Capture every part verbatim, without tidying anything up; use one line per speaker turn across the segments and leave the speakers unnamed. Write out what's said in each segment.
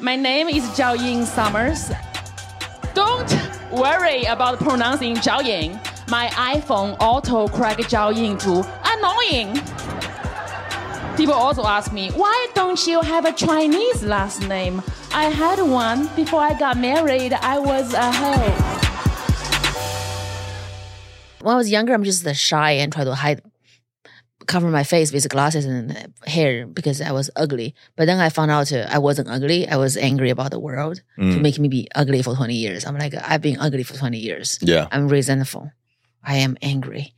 My name is Zhao Ying Summers. Don't worry about pronouncing Zhao Ying. My iPhone auto-correct Zhao Ying to annoying. People also ask me, why don't you have a Chinese last name? I had one before I got married. I was a hoe. When I was younger, I'm just shy and try to hide, cover my face with glasses and hair because I was ugly. But then I found out uh, I wasn't ugly. I was angry about the world mm. to make me be ugly for twenty years. I'm like, I've been ugly for twenty years.
Yeah.
I'm resentful. I am angry.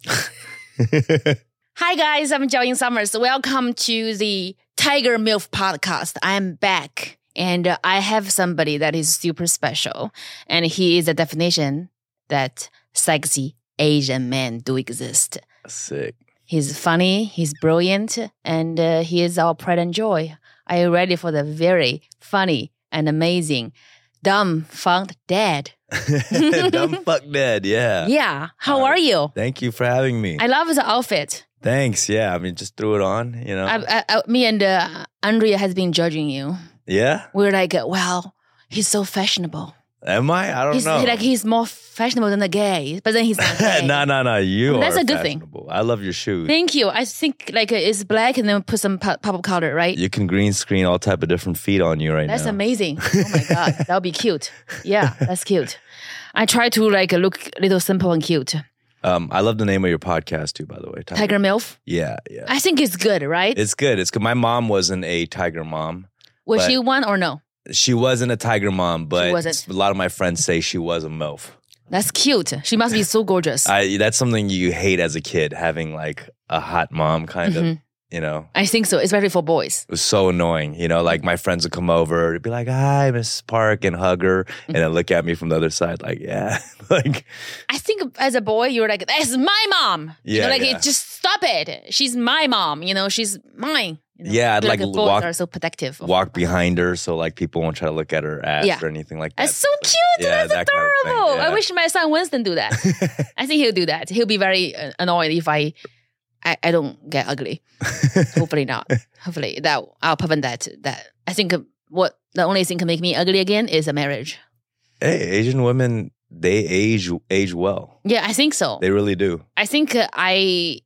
Hi guys, I'm Zhao Ying Summers. Welcome to the Tiger MILF podcast. I'm back and uh, I have somebody that is super special. And he is a definition that sexy Asian men do exist.
Sick.
He's funny, he's brilliant, and uh, he is our pride and joy. Are you ready for the very funny and amazing Dumb Funk Dad?
Dumb Fuck Dad, yeah.
Yeah. How
uh,
are you?
Thank you for having me.
I love his outfit.
Thanks, yeah. I mean, just threw it on, you know.
I, I, I, me and uh, Andrea has been judging you.
Yeah?
We're like, well, he's so fashionable.
Am I? I don't
he's,
know.
Like he's more fashionable than the gay, but then he's not gay.
no, no, no. You
That's
are
a good
fashionable.
thing.
I love your shoes.
Thank you. I think like it's black and then put some pop up color, right?
You can green screen all type of different feet on you right
that's
now.
That's amazing. Oh my God. That would be cute. Yeah, that's cute. I try to like look a little simple and cute.
Um, I love the name of your podcast too, by the way.
Tiger, Tiger MILF?
Yeah, yeah.
I think it's good, right?
It's good. It's good. My mom wasn't a tiger mom.
Was she one or no?
She wasn't a tiger mom, but
wasn't.
a lot of my friends say she was a MILF.
That's cute. She must be so gorgeous.
I, that's something you hate as a kid, having like a hot mom kind mm-hmm. of, you know.
I think so, especially for boys.
It was so annoying. You know, like my friends would come over, they'd be like, hi, Miss Park, and hug her, mm-hmm. and then look at me from the other side like, yeah. like,
I think as a boy, you're like, that's my mom.
Yeah,
you know, like,
yeah.
just stop it. She's my mom. You know, she's mine. You know?
Yeah, I'd like,
like
walk,
are so protective.
walk behind her so like people won't try to look at her ass
yeah.
or anything like that.
That's so cute.
Yeah,
That's
that
adorable.
Kind of yeah.
I wish my son Winston do that. I think he'll do that. He'll be very uh, annoyed if I, I, I don't get ugly. Hopefully not. Hopefully that I'll prevent that. That I think what the only thing can make me ugly again is a marriage.
Hey, Asian women, they age age well.
Yeah, I think so.
They really do.
I think uh, I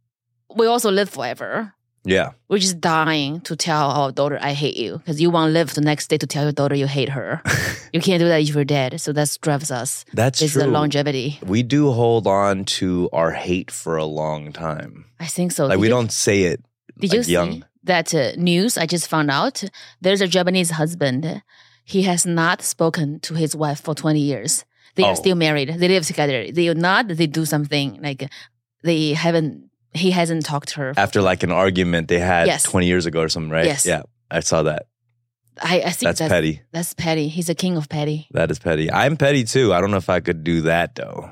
we also live forever.
Yeah.
We're just dying to tell our daughter, I hate you. Because you won't live the next day to tell your daughter you hate her. You can't do that if you're dead. So that drives us.
That's
it's
true.
It's the longevity.
We do hold on to our hate for a long time.
I think so.
Like
did
we
you,
don't say it
Did
like
you see
young.
that uh, news I just found out? There's a Japanese husband. He has not spoken to his wife for twenty years. They
oh.
are still married. They live together. They are not, they do something. Like they haven't. He hasn't talked to her.
After like an argument they had
yes.
twenty years ago or something, right?
Yes.
Yeah, I saw that.
I, I think
that's,
that's
petty.
That's petty. He's a king of petty.
That is petty. I'm petty too. I don't know if I could do that though.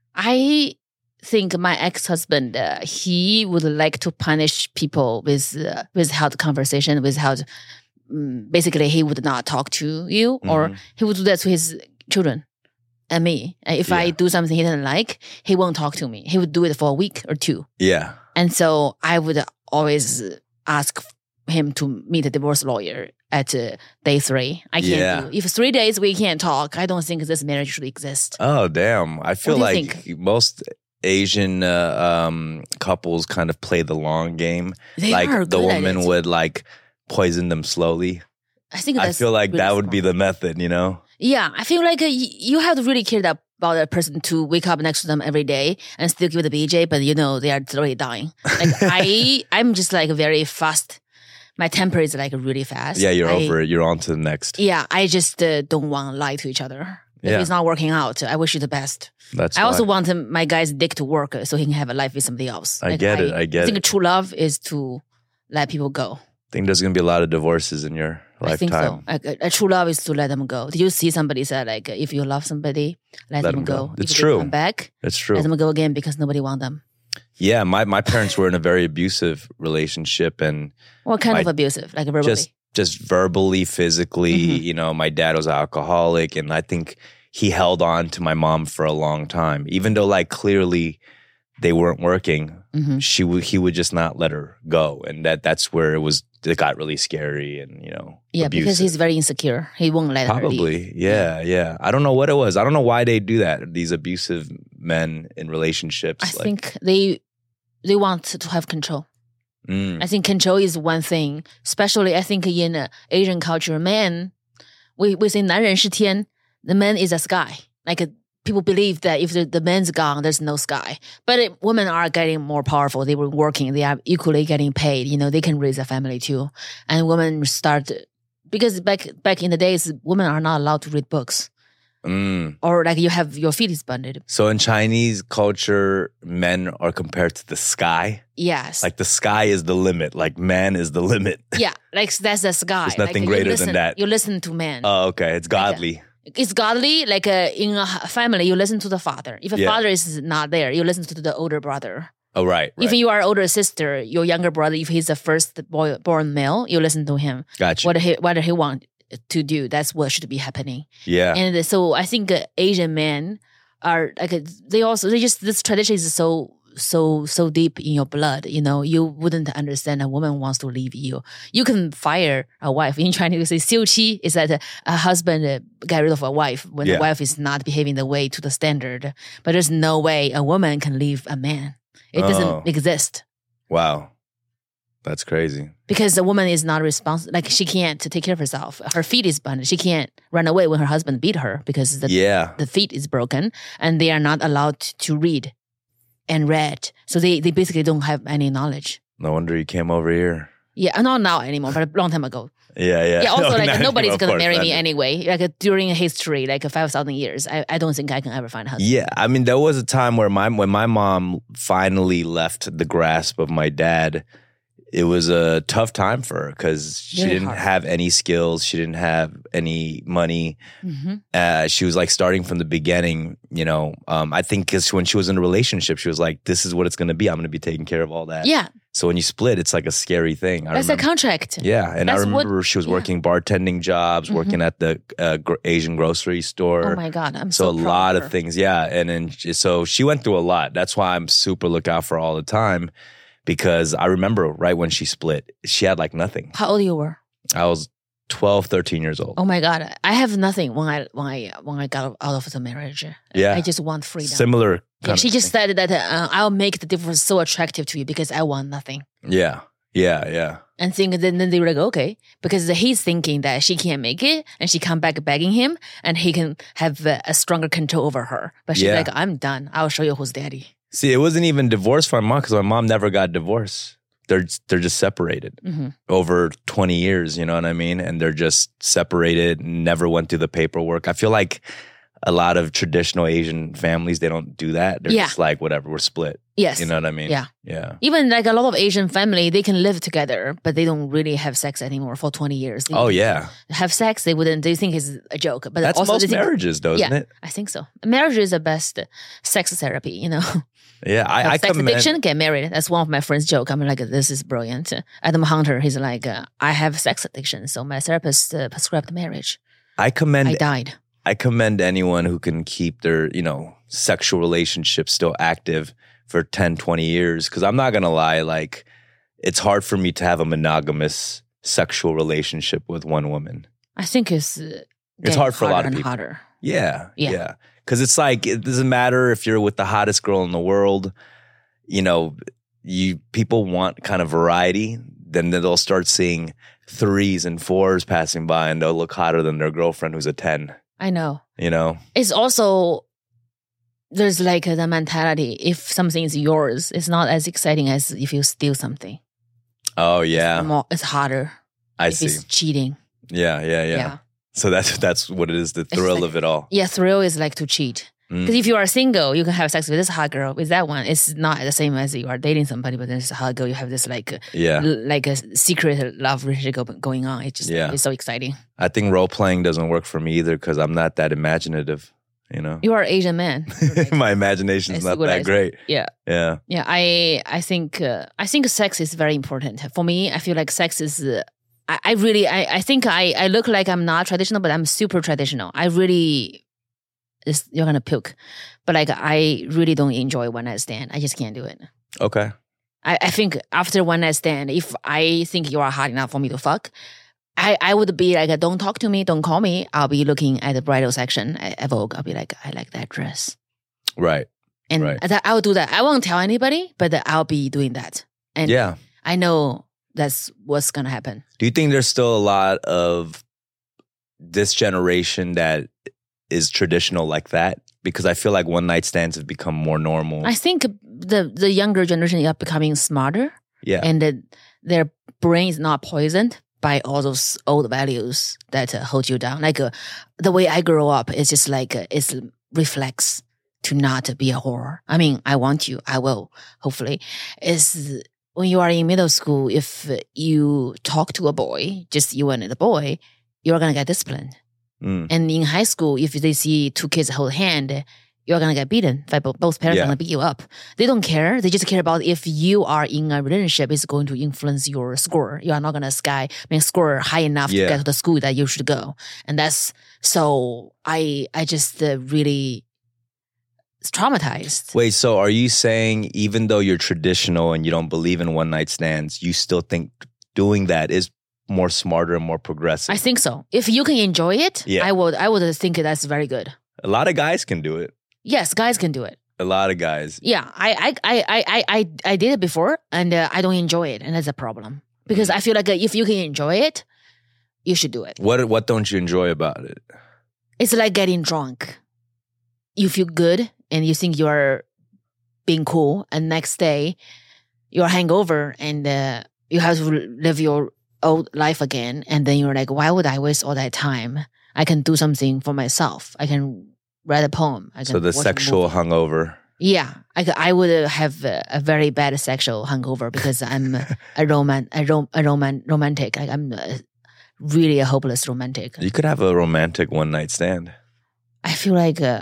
I think my ex-husband, uh, he would like to punish people with uh, without conversation, without um, basically he would not talk to you, mm-hmm. or he would do that to his children. And me, if yeah. I do something he doesn't like, he won't talk to me. He would do it for a week or two.
Yeah.
And so I would always ask him to meet a divorce lawyer at uh, day three. I can't
yeah.
do. If three days we can't talk, I don't think this marriage should exist.
Oh, damn. I feel like
think?
most Asian uh, um, couples kind of play the long game.
They
like
are
the
good
woman
at it.
would like poison them slowly.
I think that's
I feel like
really
that
smart.
would be the method, you know?
Yeah, I feel like uh, y- you have to really care about a person to wake up next to them every day and still give it a B J, but you know they are already dying. Like I, I'm just like very fast. My temper is like really fast.
Yeah, you're
I,
over it. You're on to the next.
Yeah, I just uh, don't want to lie to each other. If
yeah.
it's not working out, I wish you the best.
That's
I
why.
also want him, my guy's dick to work so he can have a life with somebody else.
I
Like,
get it. I get
I think
it.
true love is to let people go.
I think there's going to be a lot of divorces in your lifetime.
I think so. Like, a, a true love is to let them go. Did you see somebody say like, if you love somebody, let,
Let
them
them
go.
go.
If
It's
they
true.
Come back,
It's true.
let them go again because nobody wants them.
Yeah, my, my parents were in a very abusive relationship and
What kind
my,
of abusive? Like verbally?
just just verbally, physically.
Mm-hmm.
You know, my dad was an alcoholic, and I think he held on to my mom for a long time, even though like clearly they weren't working,
Mhm.
she would he would just not let her go, and that that's where it was. It got really scary, and you know,
Yeah,
abusive.
because he's very insecure. He won't let her leave.
Probably, yeah, yeah. I don't know what it was. I don't know why they do that. These abusive men in relationships.
I
like,
think they they want to have control.
mm,
I think control is one thing, especially I think in uh, Asian culture, man, we we say 男人是天, the man is a sky. Like uh, people believe that if the, the man's gone, there's no sky. But it, women are getting more powerful. They were working. They are equally getting paid. You know, they can raise a family too. And women start because back back in the days, women are not allowed to read books.
mm.
Or like you have your feet is bonded.
So in Chinese culture, men are compared to the sky.
Yes.
Like the sky is the limit. Like man is the limit.
yeah, like that's the sky.
There's nothing
like, you
greater
listen,
than that.
You listen to man.
Oh, okay. It's godly.
It's godly. Like uh, in a family, you listen to the father. If a
Yeah.
father is not there, you listen to the older brother.
Oh, right. right.
If you are older sister, your younger brother, if he's the first boy born male, you listen to him.
Gotcha.
What he what he want to do, that's what should be happening.
yeah.
And so I think uh, Asian men are like uh, they also they just this tradition is so so so deep in your blood. You know, you wouldn't understand a woman wants to leave you. You can fire a wife. In Chinese, we say 休妻 is that a, a husband uh, get rid of a wife when
Yeah.
the wife is not behaving the way to the standard. But there's no way a woman can leave a man. It doesn't
Oh.
exist.
Wow. That's crazy.
Because the woman is not responsible. Like she can't take care of herself. Her feet is bonded. She can't run away when her husband beat her because the,
Yeah.
the feet is broken and they are not allowed to read and read. So they, they basically don't have any knowledge.
No wonder you came over here.
Yeah, not now anymore, but a long time ago.
Yeah, yeah.
Yeah, also
No,
like
not
nobody's
anymore,
gonna
of course,
marry
not
me
anymore.
anyway. Like uh, during history, like uh, five thousand years, I, I don't think I can ever find a husband.
Yeah, I mean, there was a time where my when my mom finally left the grasp of my dad. It was a tough time for her because she
Very
didn't
hard.
have any skills. She didn't have any money.
hmm
Uh, she was like starting from the beginning, you know. Um, I think because when she was in a relationship, she was like, "This is what it's going to be. I'm going to be taking care of all that."
Yeah,
So when you split, it's like a scary thing. I
that's
remember.
a contract.
Yeah, and
That's
I
what-
remember she was
yeah.
working bartending jobs,
Mhm.
working at the uh, gr- Asian grocery store.
Oh my God, I'm
so
so,
a
proud
lot
of
of
her.
things, yeah. And then she- so she went through a lot. That's why I'm super lookout for her all the time because I remember right when she split, she had like nothing.
How old you were?
I was twelve, thirteen years old.
Oh my God, I have nothing when I when I when I got out of the marriage.
Yeah.
I just want freedom.
Similar.
Yeah,
kind
she
of
just
thing.
said that uh, I'll make the difference so attractive to you because I want nothing.
Yeah, yeah, yeah.
And think then, then they were like, okay, because he's thinking that she can't make it, and she come back begging him, and he can have a, a stronger control over her. But she's
Yeah.
like, I'm done. I'll show you who's daddy.
See, it wasn't even divorce for my mom because my mom never got divorced. They're they're just separated
hmm
over twenty years. You know what I mean? And they're just separated. Never went through the paperwork. I feel like a lot of traditional Asian families, they don't do that. They're
Yeah.
just like, whatever, we're split.
Yes.
You know what I mean?
Yeah.
Yeah.
Even like a lot of Asian family, they can live together, but they don't really have sex anymore for twenty years. They
Oh, yeah.
have sex. They wouldn't. They think it's a joke. But
That's
also
most
they think,
marriages, though, isn't
Yeah.
it?
I think so. Marriage is the best sex therapy. You know.
Yeah. I,
Have
I
sex
commend,
addiction, get married. That's one of my friends' joke. I'm like, this is brilliant. Adam Hunter, he's like, uh, I have sex addiction, so my therapist uh, prescribed marriage.
I commend
I died.
I commend anyone who can keep their, you know, sexual relationships still active for ten, twenty years. Cause I'm not going to lie, like, it's hard for me to have a monogamous sexual relationship with one woman.
I think it's uh,
It's
getting
hard for a lot
harder
of
and
people.
harder.
Yeah.
Yeah.
Yeah. Cause it's like, it doesn't matter if you're with the hottest girl in the world, you know, you people want kind of variety. Then they'll start seeing threes and fours passing by and they'll look hotter than their girlfriend who's a ten,
I know.
you know?
It's also, there's like the mentality, if something is yours, it's not as exciting as if you steal something.
Oh, yeah.
It's, more, it's harder
I
if
see.
it's cheating.
Yeah, yeah, yeah,
Yeah.
So that's that's what it is, the thrill
like-
of it all.
Yeah, thrill is like to cheat.
Mm.
Because if you are single, you can have sex with this hot girl. With that one, it's not the same as you are dating somebody, but there's a hot girl. You have this like uh,
Yeah.
l- like a secret love relationship go- going on. It's just
Yeah.
it's so exciting.
I think role playing doesn't work for me either because I'm not that imaginative, you know?
You are Asian man. You're like-
My imagination's
That's
not
what I
that
said.
great.
yeah,
Yeah.
yeah. I I think uh, I think sex is very important for me. I feel like sex is. Uh, I, I really I, I think I I look like I'm not traditional, but I'm super traditional. I really It's, you're gonna puke. But like, I really don't enjoy one night stand. I just can't do it.
Okay.
I, I think after one night stand, if I think you are hot enough for me to fuck, I, I would be like, don't talk to me, don't call me. I'll be looking at the bridal section at Vogue. I'll be like, I like that dress.
Right.
And
right.
that, I'll do that. I won't tell anybody, but I'll be doing that. And
yeah.
I know that's what's going to happen.
Do you think there's still a lot of this generation that is traditional like that? Because I feel like one night stands have become more normal.
I think the, the younger generation are becoming smarter.
Yeah.
And the, their brain is not poisoned by all those old values that uh, hold you down. Like uh, the way I grew up is just like, uh, it's reflex to not be a whore. I mean, I want you, I will, hopefully. Is when you are in middle school, if you talk to a boy, just you and the boy, you're going to get disciplined.
Mm.
And in high school, if they see two kids hold hand, you're going to get beaten. By both parents
Yeah.
are going to beat you up. They don't care. They just care about if you are in a relationship, it's going to influence your score. You are not going to sky, I mean, score high enough
Yeah.
to get to the school that you should go. And that's, so I, I just uh, really traumatized.
Wait, so are you saying even though you're traditional and you don't believe in one night stands, you still think doing that is more smarter and more progressive?
I think so. If you can enjoy it,
Yeah.
I would, I would think that's very good.
A lot of guys can do it.
Yes, guys can do it.
A lot of guys.
Yeah, I I I I I I did it before, and uh, I don't enjoy it, and that's a problem because I feel like uh, if you can enjoy it, you should do it.
What What don't you enjoy about it?
It's like getting drunk. You feel good, and you think you are being cool, and next day you're hangover, and uh, you have to live your old life again, and then you're like, why would I waste all that time? I can do something for myself. I can write a poem. I can
So the
watch a
sexual
movie.
hungover.
Yeah, I, c- I would have a, a very bad sexual hangover because I'm a roman a, rom, a roman romantic. Like I'm a, really a hopeless romantic.
You could have a romantic one night stand.
I feel like uh,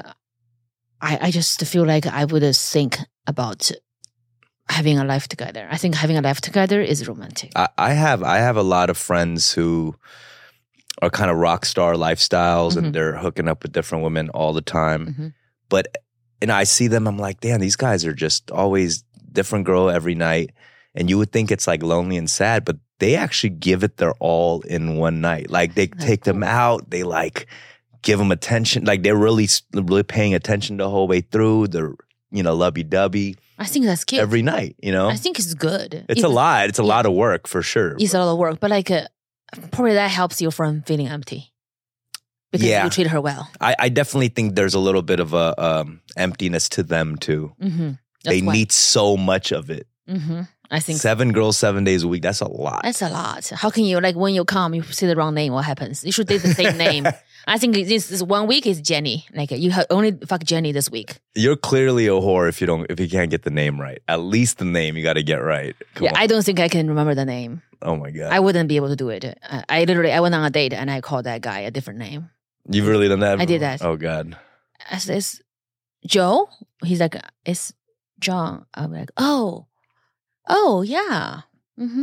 I I just feel like I would uh, think about having a life together. I think having a life together is romantic.
I, I have I have a lot of friends who are kind of rock star lifestyles
Mhm.
and they're hooking up with different women all the time.
Mhm.
But and I see them, I'm like, damn, these guys are just always different girl every night. And you would think it's like lonely and sad, but they actually give it their all in one night. Like they
That's
take them
cool.
out, they like give them attention. Like they're really really paying attention the whole way through. They're, you know, lovey dovey
I think that's cute.
every night, you know?
I think it's good.
It's a lot. It's a
yeah.
lot of work for sure.
It's a lot of work, but like uh, probably that helps you from feeling empty because
Yeah.
you treat her well.
I, I definitely think there's a little bit of a um, emptiness to them too.
Mm-hmm.
They need so much of it.
Mm-hmm. I think
Seven girls, seven days a week. That's a lot.
that's a lot. How can you, like, when you come, you say the wrong name, what happens? You should say the same name. I think this, this one week is Jenny. Like, you have only fuck Jenny this week.
You're clearly a whore if you don't if you can't get the name right. At least the name you got to get right. Come
yeah,
on.
I don't think I can remember the name.
Oh my god.
I wouldn't be able to do it. I, I literally, I went on a date and I called that guy a different name.
You've really done that?
I did that.
Oh god.
I said, it's Joe? He's like, it's John. I'm like, oh, oh, yeah. Mm-hmm.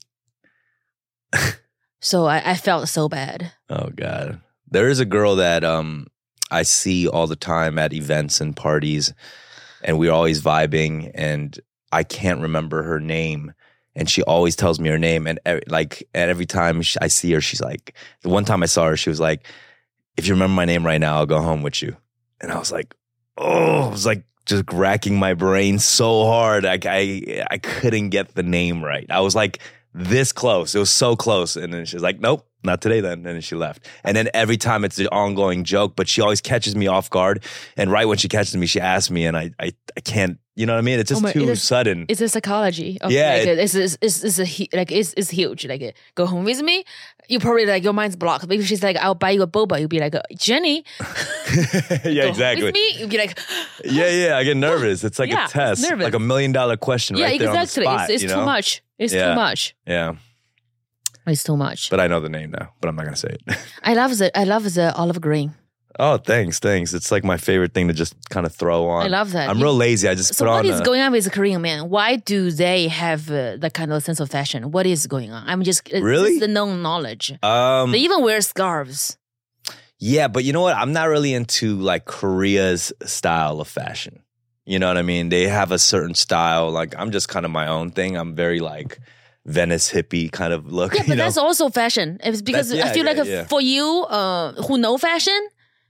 So I, I felt so bad.
Oh god. There is a girl that um I see all the time at events and parties, and we're always vibing, and I can't remember her name. And she always tells me her name, and e- like and every time she, I see her, she's like, the one time I saw her, she was like, "If you remember my name right now, I'll go home with you." And I was like, "Oh!" I was like just racking my brain so hard, I I, I couldn't get the name right. I was like this close, it was so close, and then she's like, "Nope, not today." Then, and then she left. And then every time it's an ongoing joke, but she always catches me off guard. And right when she catches me, she asks me, and I I, I can't. You know what I mean? It's just
Oh my-
too
it is-
sudden.
It's a psychology. Of
Yeah,
like,
it-
it's, it's, it's, it's a hu- like it's, it's huge. Like, uh, go home with me. You probably like your mind's blocked. Maybe she's like, I'll buy you a boba. You'll be like, Jenny.
Yeah,
go
exactly.
With me, you'd be like,
Yeah, yeah. I get nervous. It's like
Yeah,
a
it's
test,
nervous.
like a million dollar question
yeah,
right there
exactly.
on the spot.
it's it's
you
too
know?
much. It's
Yeah.
too much.
Yeah,
It's too much.
but I know the name now, but I'm not gonna say it.
I love the I love the olive green.
Oh, thanks, thanks. It's like my favorite thing to just kind of throw on.
I love that.
I'm
You-
real lazy. I just
So
put
what
on.
is
a-
going on with Korean men? Why do they have uh, that kind of sense of fashion? What is going on? I'm just it's
Really?
just the known knowledge.
um,
They even wear scarves.
Yeah, but you know what? I'm not really into like Korea's style of fashion. You know what I mean? They have a certain style. Like I'm just kind of my own thing. I'm very like Venice hippie kind of look.
Yeah, but
you know?
that's also fashion. It's because
That's- yeah,
I feel
yeah,
like
yeah.
for you, uh, who know fashion,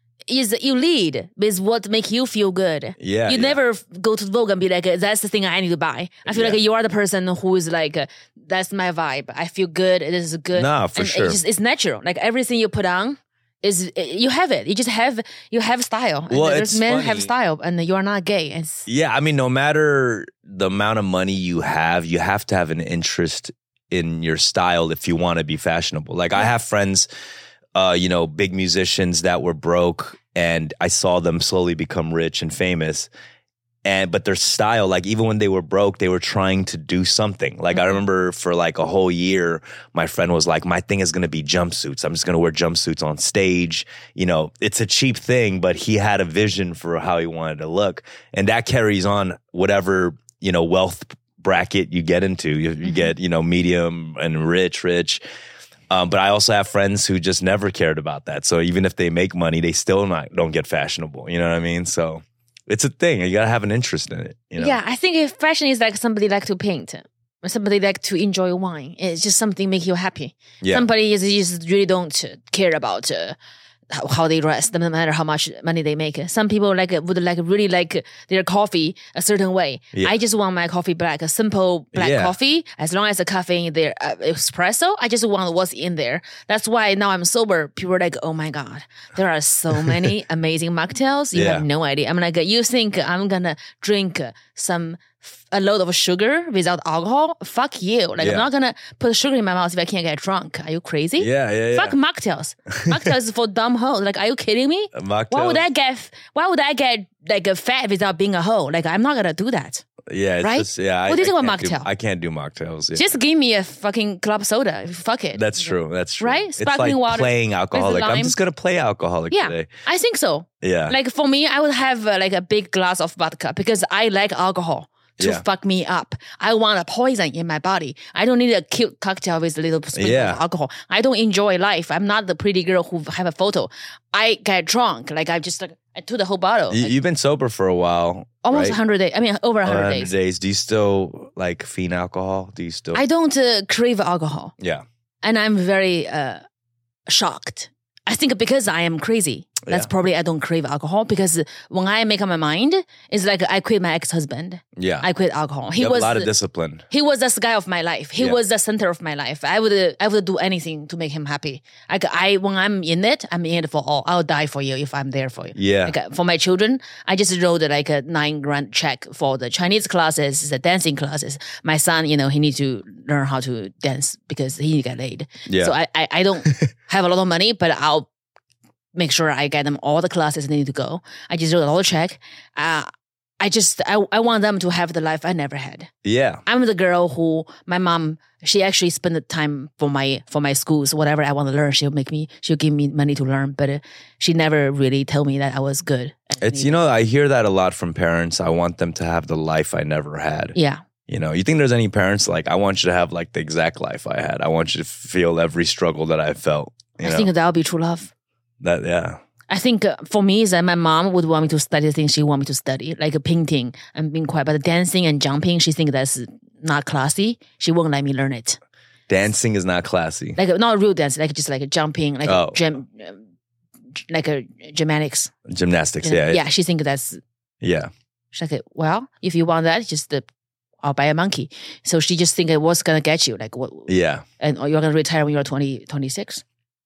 is you lead with what make you feel good.
Yeah,
you
yeah.
never f- go to Vogue and be like, that's the thing I need to buy. I feel
Yeah.
like you are the person who is like, uh, that's my vibe. I feel good. It is good.
Nah, for
and
sure.
It's, just, it's natural. Like everything you put on is you have it. You just have you have style. And
Well,
there's
it's
men
funny.
have style, and you are not gay. It's,
Yeah, I mean, no matter the amount of money you have, you have to have an interest in your style if you want to be fashionable. Like I have friends, uh, you know, big musicians that were broke, and I saw them slowly become rich and famous. And but their style, like even when they were broke, they were trying to do something. Like I remember for like a whole year, my friend was like, "My thing is going to be jumpsuits. I'm just going to wear jumpsuits on stage." You know, it's a cheap thing, but he had a vision for how he wanted to look, and that carries on whatever you know wealth bracket you get into. You, you get you know medium and rich, rich. Um, but I also have friends who just never cared about that. So even if they make money, they still not don't get fashionable. You know what I mean? So. It's a thing. You gotta have an interest in it. You know?
Yeah, I think if fashion is like somebody like to paint, or somebody like to enjoy wine. It's just something make you happy.
Yeah.
Somebody is just really don't uh, care about uh, how, how they dress, no matter how much money they make. Some people like uh, would like really like their coffee a certain way.
Yeah.
I just want my coffee black, a simple black
Yeah.
coffee. As long as the caffeine in there, uh, espresso, I just want what's in there. That's why now I'm sober. People are like, oh my God, there are so many amazing mocktails. You
Yeah.
have no idea. I'm like, you think I'm gonna drink uh, some a load of sugar without alcohol? Fuck you. Like
Yeah.
I'm not gonna put sugar in my mouth if I can't get drunk. Are you crazy?
Yeah, yeah, yeah.
Fuck mocktails. Mocktails is for dumb hoes. Like, are you kidding me?
A mocktail.
Why would I get? Why would I get like a fat without being a hoe? Like, I'm not gonna do that.
Yeah, it's
right?
just yeah. I,
What do you
I
think about
can't do-
mocktail?
I can't do mocktails. Yeah.
Just give me a fucking club soda. Fuck it.
That's true. That's true.
Right?
It's
Sparkling
like
water
playing alcoholic. I'm
lime.
just gonna play alcoholic
Yeah,
today.
I think so.
Yeah.
Like for me, I would have uh, like a big glass of vodka because I like alcohol to
Yeah.
fuck me up. I want a poison in my body. I don't need a cute cocktail with a little sprinkle
Yeah.
of alcohol. I don't enjoy life. I'm not the pretty girl who have a photo. I get drunk. Like I just like I took the whole bottle.
You,
Like,
you've been sober for a while.
almost
right?
one hundred days. I mean, over one hundred
one hundred
days.
days. Do you still like fiend alcohol? Do you still?
I don't uh, crave alcohol.
yeah.
And I'm very uh, shocked. I think because I am crazy. That's
Yeah.
probably I don't crave alcohol because when I make up my mind, it's like I quit my ex-husband.
Yeah.
I quit alcohol. He
you have
was
a lot of discipline.
he was the sky of my life. He
Yeah.
was the center of my life. I would uh, I would do anything to make him happy. Like I when I'm in it, I'm in it for all. I'll die for you if I'm there for you.
Yeah.
Like uh, for my children, I just wrote uh, like a nine grand check for the Chinese classes, the dancing classes. My son, you know, he needs to learn how to dance because he get laid.
Yeah.
So I I, I don't have a lot of money, but I'll make sure I get them all the classes they need to go. I just wrote a whole check. Uh, I just I, I want them to have the life I never had.
Yeah.
I'm the girl who my mom she actually spent the time for my for my schools whatever I want to learn she'll make me she'll give me money to learn but uh, she never really told me that I was good. at
It's
anything.
you know I hear that a lot from parents. I want them to have the life I never had.
Yeah.
You know, you think there's any parents like I want you to have like the exact life I had. I want you to feel every struggle that I felt. You
I
know?
think that'll be true love.
that yeah.
I think uh, for me is that my mom would want me to study the things she want me to study, like uh, painting and being quiet. But dancing and jumping, she think that's not classy. She won't let me learn it.
Dancing is not classy.
Like uh, not real dance, like just like a jumping, like
Oh.
a gym, um, like a gymnastics.
Gymnastics,
You know?
yeah.
yeah. She think that's
Yeah.
she's like, well, if you want that, just uh, I'll buy a monkey. So she just think what's gonna get you, like what,
Yeah.
and or you're gonna retire when you're twenty, twenty-six.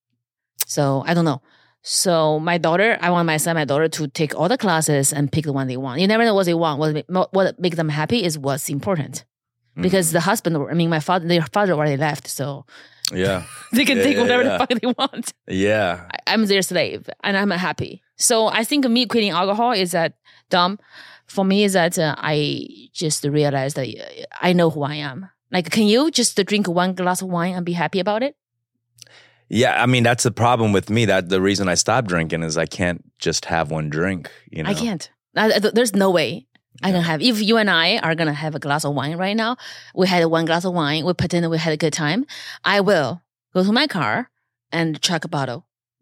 So I don't know. So my daughter, I want my son, my daughter to take all the classes and pick the one they want. You never know what they want. What ma- what make them happy is what's important. Because
Mm.
the husband, I mean, my father, their father already left, so
Yeah.
they can
Yeah,
take
yeah,
whatever
yeah.
the fuck they want.
Yeah.
I, I'm their slave, and I'm happy. So I think me quitting alcohol is that dumb. For me, is that uh, I just realized that uh, I know who I am. Like, can you just drink one glass of wine and be happy about it?
Yeah, I mean that's the problem with me. That the reason I stopped drinking is I can't just have one drink. You know,
I can't. I- I- There's no way I can have. If you and I are gonna have a glass of wine right now, we had one glass of wine. We pretend we had a good time. I will go to my car and chuck a bottle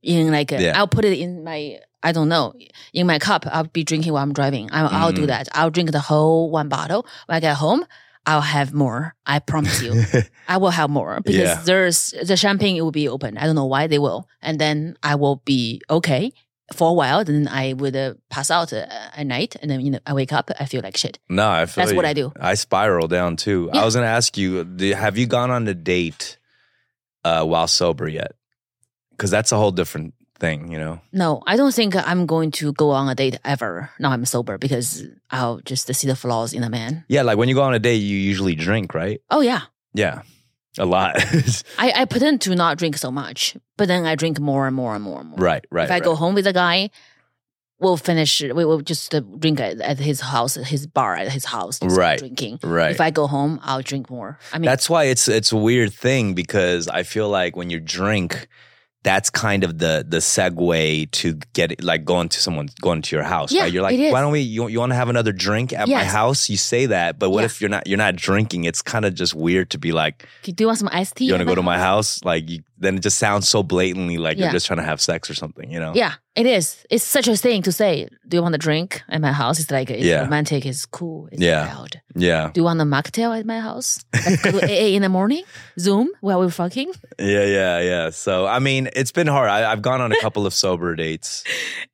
In like, a,
Yeah.
I'll put it in my, I don't know, in my cup. I'll be drinking while I'm driving. I'll, I'll do
Mm.
that. I'll drink the whole one bottle. When I get home, I'll have more. I promise you. I will have more because
Yeah.
there's the champagne, it will be open. I don't know why they will. And then I will be okay for a while. Then I would uh, pass out uh, at night. And then you know, I wake up, I feel like shit.
No, I feel
That's what
you.
I do.
I spiral down too.
Yeah.
I was going to ask you, do, have you gone on a date uh, while sober yet? Because that's a whole different thing, you know?
No, I don't think I'm going to go on a date ever. Now I'm sober because I'll just see the flaws in a man.
Yeah, like when you go on a date, you usually drink, right?
Oh, yeah.
Yeah, a lot.
I, I pretend to not drink so much, but then I drink more and more and more and more.
right, right.
If I
right.
go home with a guy, we'll finish, we will just uh, drink at, at his house, his bar at his house. Just
Right,
Drinking.
right.
If I go home, I'll drink more. I mean,
That's why it's it's a weird thing because I feel like when you drink, that's kind of the the segue to get like going to someone going to your house.
Yeah,
right? You're like,
it is.
why don't we? You, you want to have another drink at my
Yes.
house? You say that, but what
Yeah.
if you're not you're not drinking? It's kind of just weird to be like,
do you want some iced tea?
you want
at
to go to my
house?
house? Like you, then it just sounds so blatantly like
Yeah.
you're just trying to have sex or something. You know?
Yeah, it is. It's such a thing to say. Do you want a drink at my house? It's like, it's
Yeah.
romantic, it's cool, it's
Yeah.
wild.
Yeah,
Do you want a mocktail at my house? Let's go to A A in the morning? Zoom while we're fucking?
yeah, yeah, yeah. So I mean, it's been hard. I, I've gone on a couple of sober dates.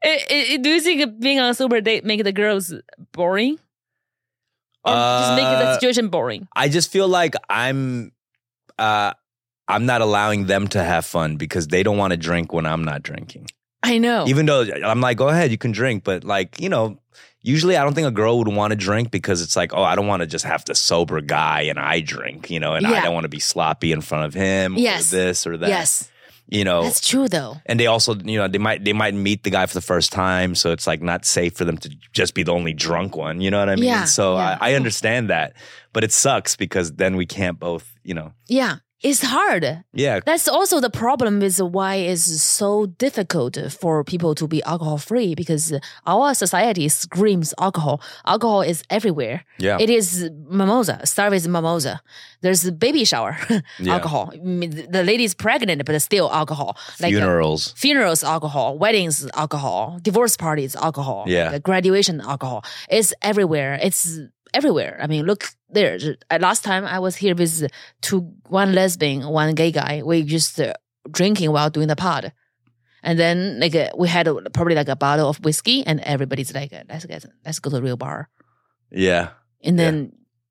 Do you think being on a sober date make the girls boring? Or just make the
Uh,
situation boring?
I just feel like I'm uh I'm not allowing them to have fun because they don't want to drink when I'm not drinking.
I know.
Even though I'm like, go ahead, you can drink, but like, you know, usually I don't think a girl would want to drink because it's like, oh, I don't want to just have the sober guy and I drink, you know, and I
Yeah.
don't want to be sloppy in front of him
Yes.
or this or that.
Yes,
You know,
that's true though.
and they also, you know, they might they might meet the guy for the first time, so it's like not safe for them to just be the only drunk one. You know what I mean?
Yeah,
so
yeah.
I, I understand that, but it sucks because then we can't both, you know.
Yeah, it's hard.
Yeah,
That's also the problem with why it's so difficult for people to be alcohol free because our society screams alcohol. Alcohol is everywhere.
yeah,
It is mimosa. Start with mimosa. There's a baby shower
Yeah.
alcohol. I mean, the lady's pregnant, but it's still alcohol. Like uh,
funerals.
funerals, alcohol. Weddings, alcohol. Divorce parties, alcohol.
Yeah.
Like graduation, alcohol. It's everywhere. It's everywhere. I mean, look there. Uh, Last time I was here with two, one lesbian, one gay guy. We just uh, drinking while doing the pod. And then like uh, we had uh, probably like a bottle of whiskey, and everybody's like, uh, let's get, let's go to a real bar.
Yeah,
And then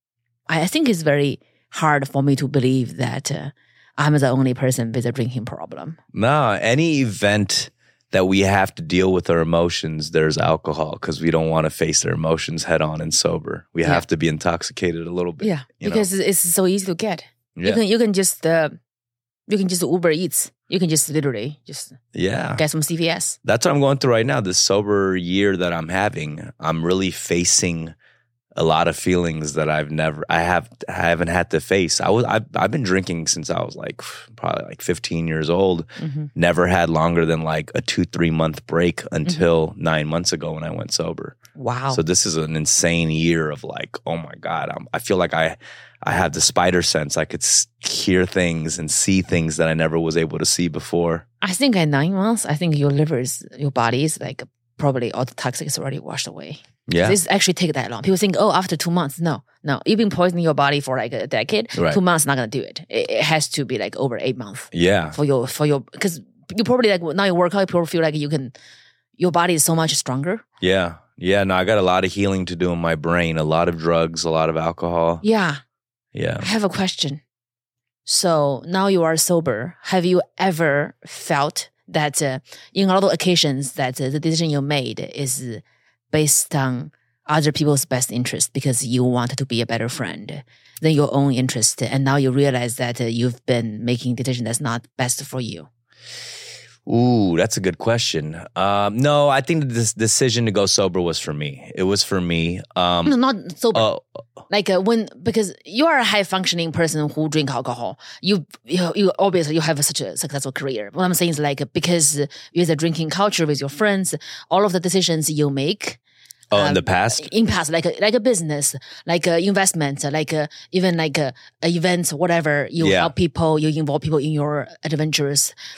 I I think it's very hard for me to believe that uh, I'm the only person with a drinking problem.
no, any event that we have to deal with our emotions, there's alcohol because we don't want to face their emotions head on and sober. We
Yeah.
have to be intoxicated a little bit.
Yeah,
you know?
because it's so easy to get. You
Yeah,
can you can just uh, you can just Uber Eats. You can just literally just
yeah.
get some C V S.
That's what I'm going through right now. This sober year that I'm having, I'm really facing a lot of feelings that I've never, I have, I haven't had to face. I was, I've, I've been drinking since I was like probably like fifteen years old.
Mhm.
Never had longer than like a two, three month break until nine months ago when I went sober.
Wow.
So this is an insane year of like, oh my God, I'm, I feel like I, I have the spider sense. I could s- hear things and see things that I never was able to see before.
I think at nine months, I think your liver is, your body is like probably all the toxic is already washed away.
Yeah.
This actually take that long. People think, oh, after two months. No, no. You've been poisoning your body for like a decade.
Right.
Two months not gonna do it. It, it has to be like over eight months
Yeah.
for your for your because you probably like now you work out. You probably feel like you can. Your body is so much stronger.
Yeah. Yeah. No, I got a lot of healing to do in my brain, a lot of drugs, a lot of alcohol.
Yeah.
Yeah.
I have a question. So now you are sober. Have you ever felt that uh, in a lot of occasions that uh, the decision you made is based on other people's best interest because you wanted to be a better friend than your own interest, and now you realize that uh, you've been making decision that's not best for you?
Ooh, that's a good question. Um, no, I think this decision to go sober was for me. It was for me. Um,
No, not sober.
oh,
Like uh, when because you are a high functioning person who drink alcohol, you you, you obviously you have such a successful career. What I'm saying is like because you have a drinking culture with your friends, all of the decisions you make.
oh, in
um,
the past?
In past, like a, like a business, like a investment, like a, even like a, a event, whatever. You
Yeah.
help people, you involve people in your adventures.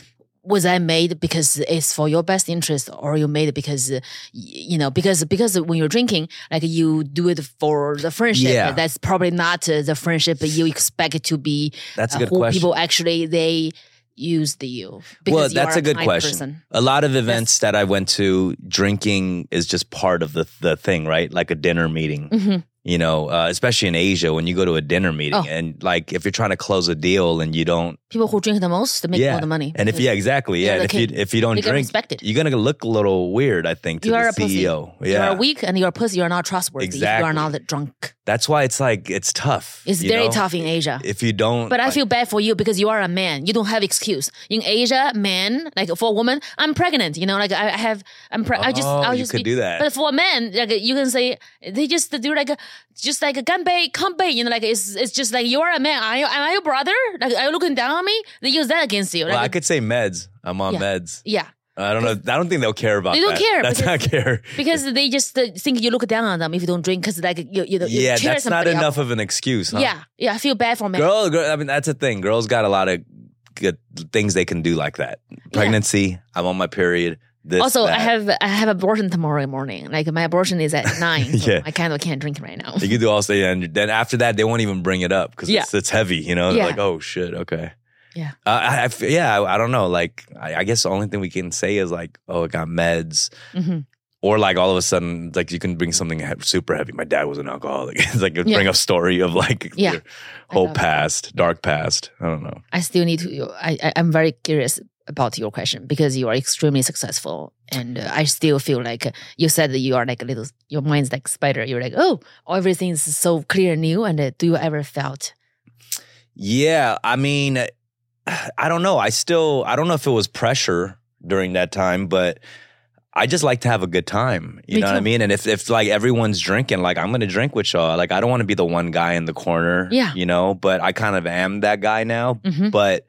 was I made because it's for your best interest, or you made it because, uh, you know, because because when you're drinking, like you do it for the friendship.
Yeah.
That's probably not uh, the friendship you expect it to be.
That's a
uh,
good
who
question.
People actually, they used you. Because
Well,
you
that's
are
a good
kind
question.
person.
A lot of events that I went to, drinking is just part of the the thing, right? Like a dinner meeting.
Mhm.
You know, uh, especially in Asia, when you go to a dinner meeting,
Oh.
and like if you're trying to close a deal and you don't,
People who drink the most, they make
yeah,
all the money.
and if yeah, exactly,
you're
yeah, and
the
if you
king.
if you don't
You get
drink,
respected.
you're gonna look a little weird, I think, to
You
the
are a
C E
pussy.
O.
You
Yeah,
are weak and you're a pussy. You're not trustworthy if you
Exactly.
are not drunk.
that's why it's like it's tough.
It's
you
very
know?
tough in Asia.
If you don't,
But I
like-
feel bad for you because you are a man. You don't have excuse. In Asia, men, like for a woman, I'm pregnant. You know, like I have, I'm. Pre- I just,
Oh,
I'll
you
just
could
be-
do that.
But for a man, like you can say, they just do like a, just like a ganbei, kanbei. You know, like it's, it's just like you are a man. Are you, am I your brother? Like are you looking down on me? They use that against you.
well,
Like,
I could say meds. I'm on
Yeah.
meds.
yeah,
I don't know. I don't think they'll care about
They don't
that.
care
That's
because-
not care.
because they just uh, think you look down on them if you don't drink because like you, you, you
Yeah,
cheer
that's not
somebody
enough
up.
of an excuse, huh?
Yeah, yeah. I feel bad for men.
Girl, girl, I mean, that's the thing. Girls got a lot of good things they can do like that. Pregnancy, I'm on my period. This,
Also, I
that.
have I have abortion tomorrow morning. Like my abortion is at nine. So
Yeah.
I kind of can't drink right now.
You can do all day, and then after that, they won't even bring it up because
Yeah.
it's, it's heavy. You know, they're
Yeah.
like, oh shit, okay.
Yeah.
Uh, I, I f- yeah, I, I don't know. Like, I, I guess the only thing we can say is like, oh, I got meds,
Mhm.
or like all of a sudden, like you can bring something he- super heavy. My dad was an alcoholic. It's like it
Yeah.
bring a story of like
Yeah.
your
I
whole
love it.
past, dark past. I don't know.
I still need to. I, I I'm very curious about your question because you are extremely successful, and uh, I still feel like uh, you said that you are like a little. Your mind's like spider. You're like, oh, everything's so clear and new. And uh, do you ever felt?
Yeah, I mean, I don't know. I still, I don't know if it was pressure during that time, but I just like to have a good time. You
Me
know what I
too.
mean? And if, if like everyone's drinking, like I'm going to drink with y'all. Like I don't want to be the one guy in the corner,
Yeah.
you know, but I kind of am that guy now.
Mhm.
But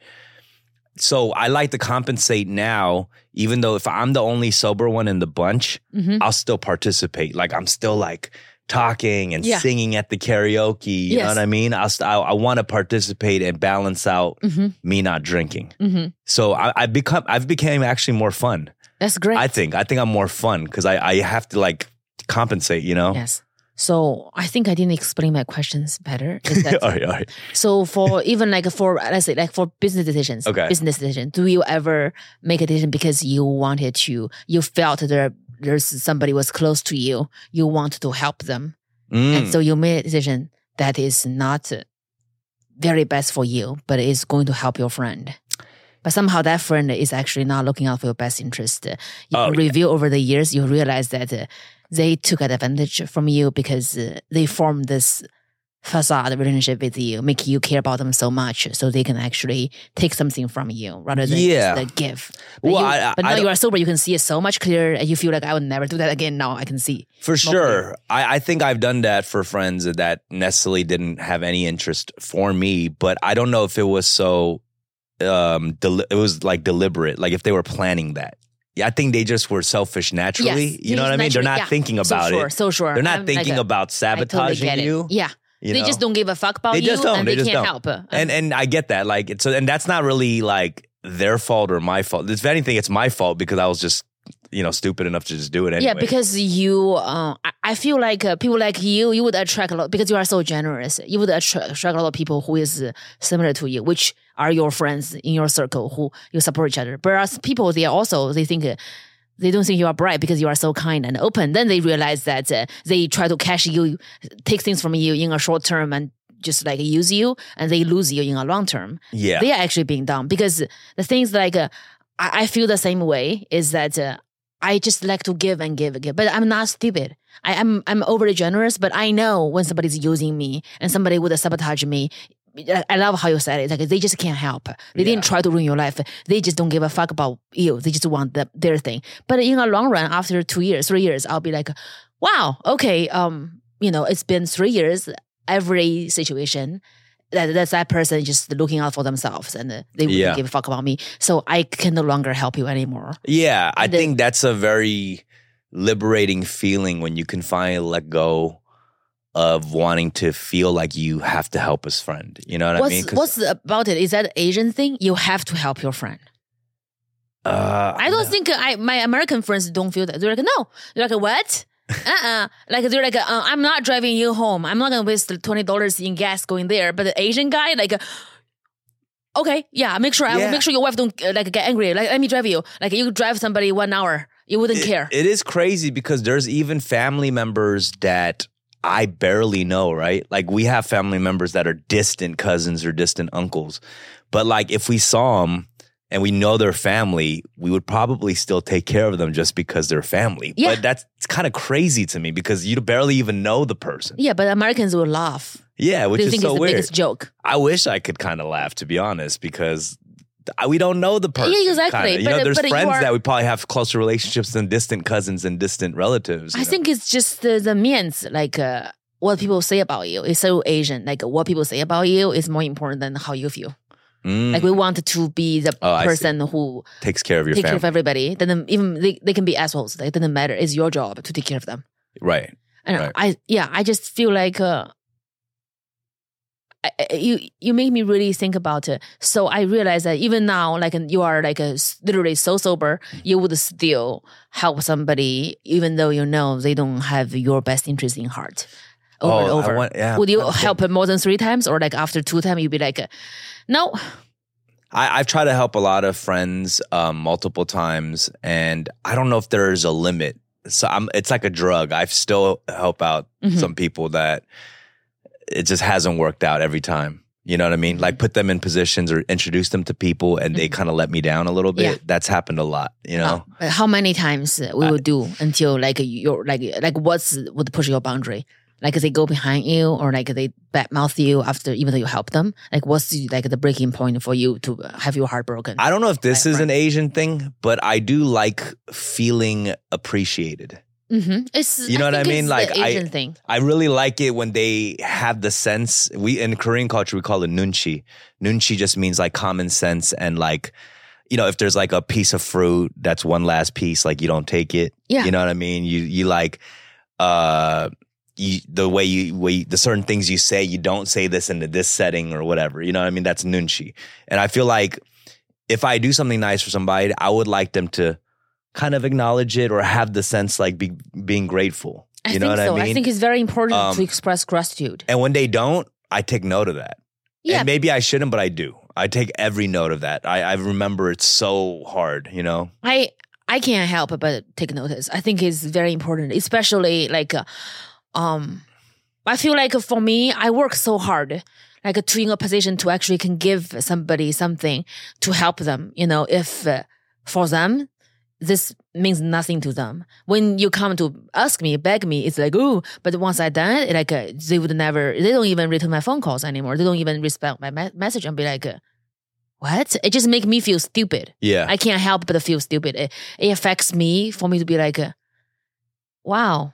so I like to compensate now, even though if I'm the only sober one in the bunch,
Mhm.
I'll still participate. Like I'm still like talking and
Yeah.
singing at the karaoke. You know
Yes.
what I mean? I'll, st- I, I want to participate and balance out
Mhm.
me not drinking.
Mhm.
So I, I become I've became actually more fun.
That's great.
I think I think I'm more fun because I, I have to like compensate. You know.
Yes. So I think I didn't explain my questions better. Is that
all right, all right.
So for even like for let's say like for business decisions,
Okay.
business decision, do you ever make a decision because you wanted to, you felt there there's somebody was close to you, you want to help them,
Mm.
and so you made a decision that is not uh, very best for you, but is going to help your friend. But somehow that friend is actually not looking out for your best interest. Uh, You
Oh,
review over the years, you realize that uh, they took advantage from you because uh, they formed this facade relationship with you, make you care about them so much, so they can actually take something from you rather than
Yeah.
just uh, give. But,
Well,
you,
I- I-
but now
I
you
don't-
are sober, you can see it so much clearer, and you feel like I would never do that again. Now I can see.
For
More
sure. I, I think I've done that for friends that necessarily didn't have any interest for me, but I don't know if it was so, um, deli- it was like deliberate, like if they were planning that. Yeah, I think they just were selfish naturally.
Yes,
you know what I mean? They're
naturally,
not
yeah.
thinking
so
about
sure,
it.
So sure.
They're not
I'm
thinking
like a-
about
I totally
sabotaging
get it.
you.
Yeah.
you
They
know?
just don't give a fuck about
They
you,
just don't.
and
They
they,
just
can't
don't.
help.
And and I get that. Like it's and that's not really like their fault or my fault. If anything, it's my fault because I was just you know stupid enough to just do it anyway.
Yeah, because you, uh, I- I feel like uh, people like you, you would attract a lot because you are so generous. You would attract, attract a lot of people who is uh, similar to you, which are your friends in your circle who you support each other. Whereas people, they also they think. Uh, they don't think you are bright because you are so kind and open. Then they realize that uh, they try to cash you, take things from you in a short term and just like use you, and they lose you in a long term.
yeah,
They are actually being dumb because the things like uh, I, I feel the same way is that uh, I just like to give and give and give, but I'm not stupid. I, I'm I'm overly generous, but I know when somebody's using me and somebody would sabotage me. I- I love how you said it. Like they just can't help. They didn't try to ruin your life. They just don't give a fuck about you. They just want the, their thing. But in the long run, after two years, three years, I'll be like, wow, okay, um, you know, it's been three years. Every situation. That that's that person just looking out for themselves, and uh, they wouldn't
Yeah.
give a fuck about me. So I can no longer help you anymore.
yeah. I
And the-
think that's a very liberating feeling when you can finally let go of wanting to feel like you have to help his friend. You know what I
What's
mean? 'Cause-
what's about it? Is that Asian thing? You have to help your friend.
Uh,
I don't think I my American friends don't feel that. They're like, no. They're like, what? uh-uh. Like, they're like, uh, I'm not driving you home. I'm not going to waste twenty dollars in gas going there. But the Asian guy, like, okay, yeah, make sure, I will
Yeah.
make sure your wife don't uh, like get angry. Like, let me drive you. Like, you drive somebody one hour. You wouldn't
it,
care.
It is crazy because there's even family members that I barely know, right? Like we have family members that are distant cousins or distant uncles. But like if we saw them and we know their family, we would probably still take care of them just because they're family.
Yeah.
But that's kind of crazy to me because you barely even know the person.
Yeah, but Americans will laugh.
Yeah, which
They
is
think
so
it's the
weird.
biggest joke.
I wish I could kind of laugh, to be honest, because I- we don't know the person.
Yeah, exactly.
kinda. You
But-
know, there's
but you
friends
are-
that we probably have closer relationships than distant cousins and distant relatives. you
I
know?
think it's just the, the means, like uh, what people say about you. It's so Asian. Like what people say about you is more important than how you feel.
Mm,
Like we want to be the
Oh, I see.
person who
takes care of your
take care
family.
of everybody. Then even they, they can be assholes. Like, it doesn't matter. It's your job to take care of them.
Right.
I don't
Right.
know. I yeah. I just feel like uh, I, I- you you make me really think about it. So I realize that even now, like you are like a, literally so sober, you would still help somebody, even though you know they don't have your best interest in heart. Over
Oh,
and
I
over.
want- yeah.
Would you
I'm so-
help more than three times, or like after two times you'd be like, uh, no?
I, I've tried to help a lot of friends um, multiple times, and I don't know if there's a limit. So I'm, it's like a drug. I still help out
Mhm.
some people that it just hasn't worked out every time. You know what I mean? Like put them in positions or introduce them to people, and they kind of let me down a little bit.
Yeah.
That's happened a lot. You know?
Oh, how many times we will do until like you're like like what's would push your boundary? Like they go behind you, or like they badmouth you after even though you help them. Like what's the, like the breaking point for you to have your heart broken?
I don't know if this
Right,
is an
right.
Asian thing, but I do like feeling appreciated.
Mm-hmm. It's
You know
I
what I
think
mean?
it's
Like,
the
I-
Asian thing.
I really like it when they have the sense. We in Korean culture we call it nunchi. Nunchi just means like common sense and like, you know, if there's like a piece of fruit that's one last piece, like you don't take it.
Yeah.
You know what I mean? You you like uh you, the way you way the certain things you say, you don't say this into this setting or whatever. You know what I mean? That's nunchi. And I feel like if I do something nice for somebody, I would like them to kind of acknowledge it or have the sense like be, being grateful.
I
You know
think
what
so.
I mean?
I think it's very important
Um,
to express gratitude.
And when they don't, I take note of that.
Yeah.
And maybe I shouldn't, but I do. I take every note of that. I, I remember it's so hard, you know?
I I can't help but take notice. I think it's very important, especially like, uh, um, I feel like for me, I work so hard, like to in a position to actually can give somebody something to help them. You know, if uh, for them this means nothing to them. When you come to ask me, beg me, it's like, oh, but once I done it, like uh, they would never, they don't even return my phone calls anymore. They don't even respect my me- message and be like, uh, what? It just make me feel stupid.
Yeah.
I can't help but feel stupid. It, it affects me for me to be like, uh, wow,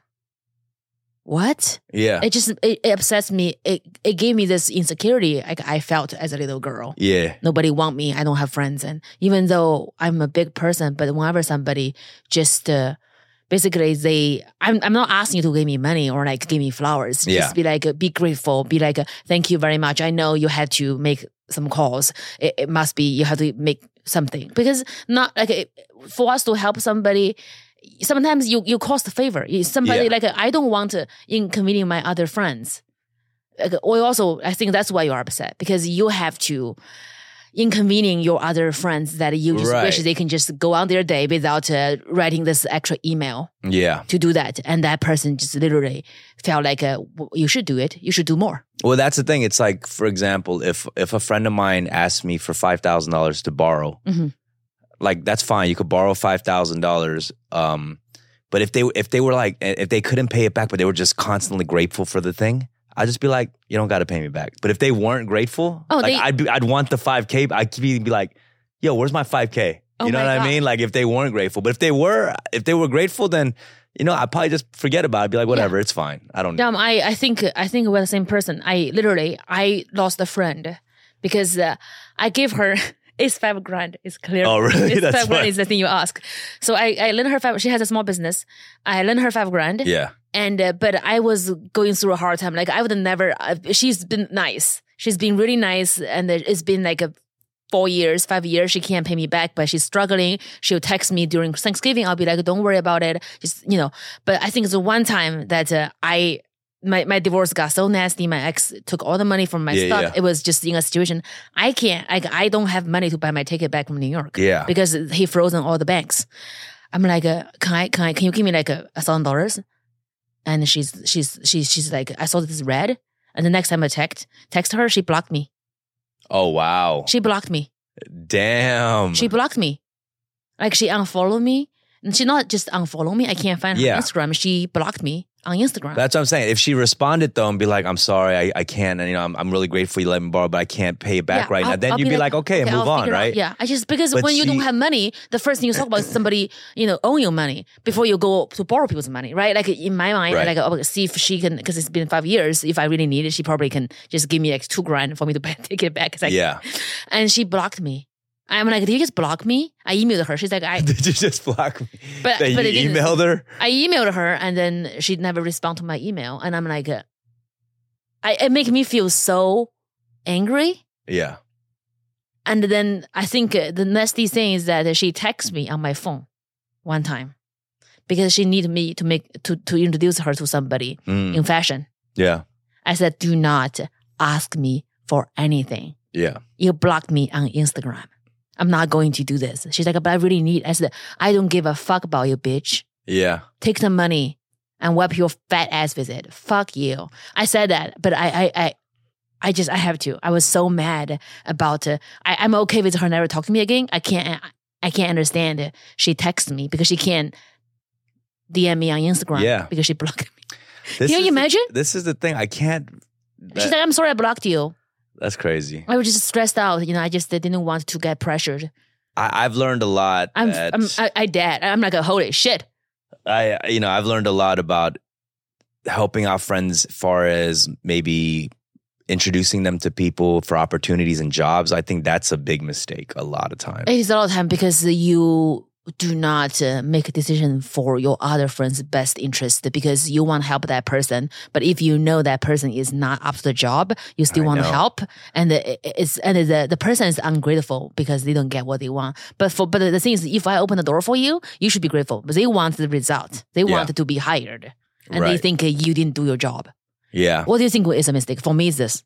what?
yeah.
It just, it, it upsets me. It, it gave me this insecurity like I felt as a little girl.
yeah.
Nobody want me. I don't have friends. And even though I'm a big person, but whenever somebody just uh, basically they, I'm I'm not asking you to give me money or like give me flowers.
Yeah.
Just be like, uh, be grateful. Be like, uh, thank you very much. I know you had to make some calls. It, it must be you have to make something because not like it, for us to help somebody. Sometimes you you cost a favor. You- Somebody
Yeah.
like uh, I don't want to inconvenience my other friends. Like, or also, I think that's why you are upset because you have to inconvenience your other friends that you just wish
Right.
they can just go on their day without uh, writing this extra email
Yeah.
to do that. And that person just literally felt like uh, w- you should do it. You should do more.
Well, that's the thing. It's like, for example, if if a friend of mine asked me for five thousand dollars to borrow,
Mhm.
like that's fine. You could borrow five thousand dollars. Um, but if they if they were like if they couldn't pay it back, but they were just constantly grateful for the thing, I'd just be like, you don't got to pay me back. But if they weren't grateful,
Oh,
like
they-
I'd be, I'd want the five K. I'd be, be like, yo, where's my five K?
Oh
You know
my
what I
God.
mean? Like if they weren't grateful, but if they were, if they were grateful, then you know I'd probably just forget about it. I'd be like, whatever, it's fine. I don't.
Um, I, I think I think we're the same person. I literally I lost a friend because uh, I gave her it's five grand. It's clear.
Oh, really?
It's
That's
five grand
fine.
is the thing you ask. So I I lent her five. She has a small business. I lent her five grand.
Yeah.
And uh, but I was going through a hard time. Like I would never. Uh, she's been nice. She's been really nice, and it's been like a four years, five years, she can't pay me back, but she's struggling. She'll text me during Thanksgiving. I'll be like, don't worry about it. Just, you know, but I think it's the one time that uh, I, my, my divorce got so nasty. My ex took all the money from my
Yeah,
stock.
yeah.
It was just in a situation. I can't, I, I don't have money to buy my ticket back from New York.
Yeah.
Because he frozen all the banks. I'm like, uh, can I, can I, can you give me like a, a thousand dollars? And she's, she's, she's, she's like, I saw this red. And the next time I text, text her, she blocked me.
Oh, wow.
She blocked me.
Damn.
She blocked me. Like she unfollowed me. And she not just unfollowed me. I can't find her
Yeah.
Instagram. She blocked me on Instagram.
That's what I'm saying. If she responded though and be like, I'm sorry, I, I can't, and you know, I'm, I'm really grateful you let me borrow, but I can't pay it back
Yeah,
right
I'll-
now. Then
I'll
you'd be like, okay, and move
I'll
on,
figure it out.
right?
Yeah. I just, because
But
when you
she-
don't have money, the first thing you talk about is somebody, you know, own your money before you go to borrow people's money, right? Like in my mind,
Right.
like, oh, see if she can, because it's been five years. If I really need it, she probably can just give me like two grand for me to pay, take it back. It's like,
Yeah.
And she blocked me. I'm like, did you just block me? I emailed her. She's like, I,
Did you just block me?
But-
That
but
you
it didn't-
emailed her?
I emailed her and then she never responded to my email. And I'm like, uh, I, it make me feel so angry.
Yeah.
And then I think uh, the nasty thing is that she texted me on my phone one time because she needed me to make to, to introduce her to somebody
Mm.
in fashion.
Yeah.
I said, do not ask me for anything.
Yeah.
You blocked me on Instagram. I'm not going to do this. She's like, but I really need. I said, I don't give a fuck about you, bitch.
Yeah.
Take the money and wipe your fat ass visit. Fuck you. I said that, but I, I, I, I just, I have to. I was so mad about. Uh, I, I'm okay with her never talk to me again. I can't, I can't understand. It. She texts me because she can't D M me on Instagram.
Yeah.
Because she blocked me.
This
Can you
is the-
imagine?
this is the thing. I can't. that-
She's like, I'm sorry I blocked you.
that's crazy.
I was just stressed out. You know, I just didn't want to get pressured.
I, I've learned a lot.
I'm,
that-
I'm I, I dad. I'm like, holy shit.
I, you know, I've learned a lot about helping out friends as far as maybe introducing them to people for opportunities and jobs. I think that's a big mistake a lot of times.
It is a lot of time because you do not uh, make a decision for your other friend's best interest because you want to help that person. But if you know that person is not up to the job, you still
I
want to
know.
help, and the, it's and the the person is ungrateful because they don't get what they want. But for but the thing is, if I open the door for you, you should be grateful. But they want the result. They
Yeah.
want to be hired, and they
Right.
think uh, you didn't do your job.
Yeah.
What do you think is a mistake? For me, is this.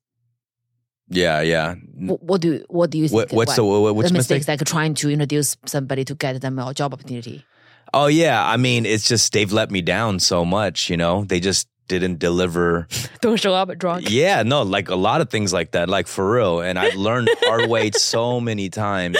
Yeah. Yeah.
What, what do what do you think?
What, what's the,
what-
what, what's
the
the
mistakes
mistake?
like trying to introduce somebody to get them a job opportunity?
Oh yeah. I mean, it's just, they've let me down so much, you know, they just didn't deliver.
Don't show up drunk.
Yeah, no, like a lot of things like that, like for real. And I've learned hard way so many times.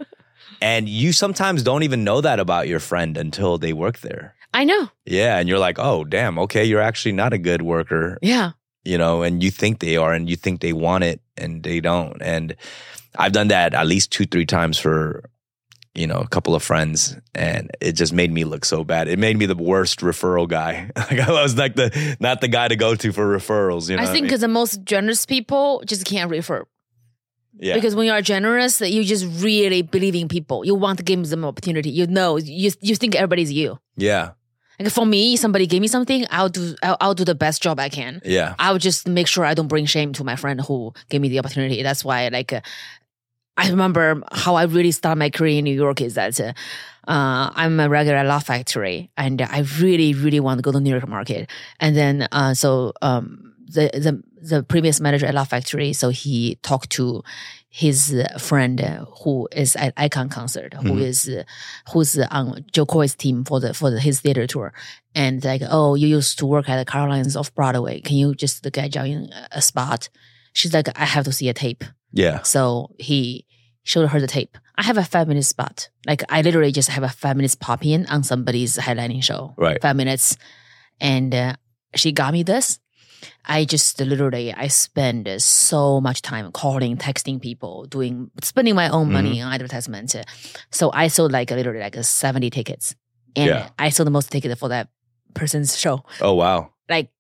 And you sometimes don't even know that about your friend until they work there.
I know.
Yeah, and you're like, oh, damn, okay, you're actually not a good worker,
Yeah.
you know, and you think they are, and you think they want it, and they don't. And I've done that at least two, three times for, you know, a couple of friends, and it just made me look so bad. It made me the worst referral guy. Like I was like the not the guy to go to for referrals. You know,
I
what
think
mean?
because the most generous people just can't refer.
yeah,
Because when you are generous, you just really believe in people. You want to give them opportunity. You know, you you think everybody's you.
yeah,
Like for me, somebody gave me something, I'll do I'll, I'll do the best job I can.
yeah,
I'll just make sure I don't bring shame to my friend who gave me the opportunity. That's why, like, uh, I remember how I really started my career in New York is that uh, uh, I'm a regular at Laugh Factory, and I really, really want to go to the New York market. And then, uh, so um, the the the previous manager at Laugh Factory, so he talked to his uh, friend uh, who is at Icon Concert, who
Mhm.
is uh, who's on Joe Coy's team for the for the, his theater tour, and like, oh, you used to work at the Carolines off Broadway. Can you just get Jiaoying a spot? She's like, I have to see a tape.
yeah,
So he showed her the tape. I have a five minute spot. Like I literally just have a five minutes pop in on somebody's headlining show.
Right.
Five minutes. And uh, she got me this. I just literally, I spend so much time calling, texting people, doing, spending my own money on advertisement. So I sold like literally like seventy tickets. And
Yeah.
I sold the most tickets for that person's show.
Oh wow,
Like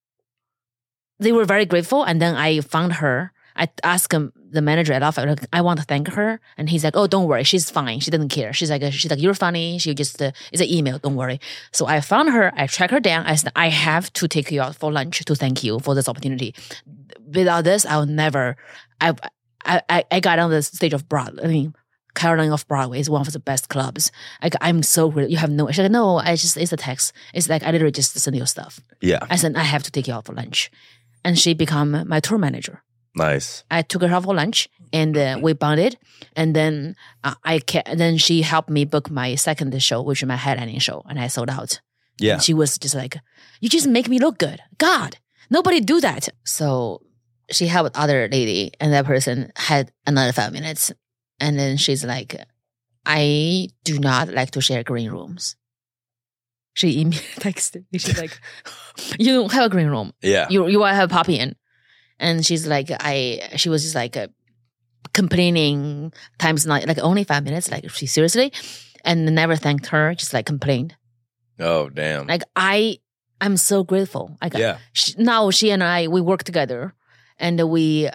they were very grateful. And then I found her. I asked him, the manager at Laugh Factory, I want to thank her. And he's like, oh, don't worry. She's fine. She doesn't care. She's like, she's like, you're funny. She just, uh, it's an email. Don't worry. So I found her. I tracked her down. I said, I have to take you out for lunch to thank you for this opportunity. Without this, I'll never, I, I, I, I got on the stage of Broadway. I mean, Caroline of Broadway is one of the best clubs. Like, I'm so great. You have no, she's like, no, I just, it's a text. It's like, I literally just send you stuff.
Yeah.
I said, I have to take you out for lunch. And she became my tour manager.
Nice.
I took her out for lunch and uh, we bonded. And then uh, I ca- then she helped me book my second show, which is my headlining show. And I sold out.
Yeah.
And she was just like, you just make me look good. God, nobody do that. So she helped other lady and that person had another five minutes. And then she's like, I do not like to share green rooms. She immediately texted me. She's like, you don't have a green room.
Yeah.
You you want to have Poppy in. And she's like, I, she was just like uh, complaining times not like only five minutes, like she seriously, and never thanked her, just like complained.
Oh, damn.
Like I, I'm so grateful. Like
yeah.
she, now she and I, we work together and we,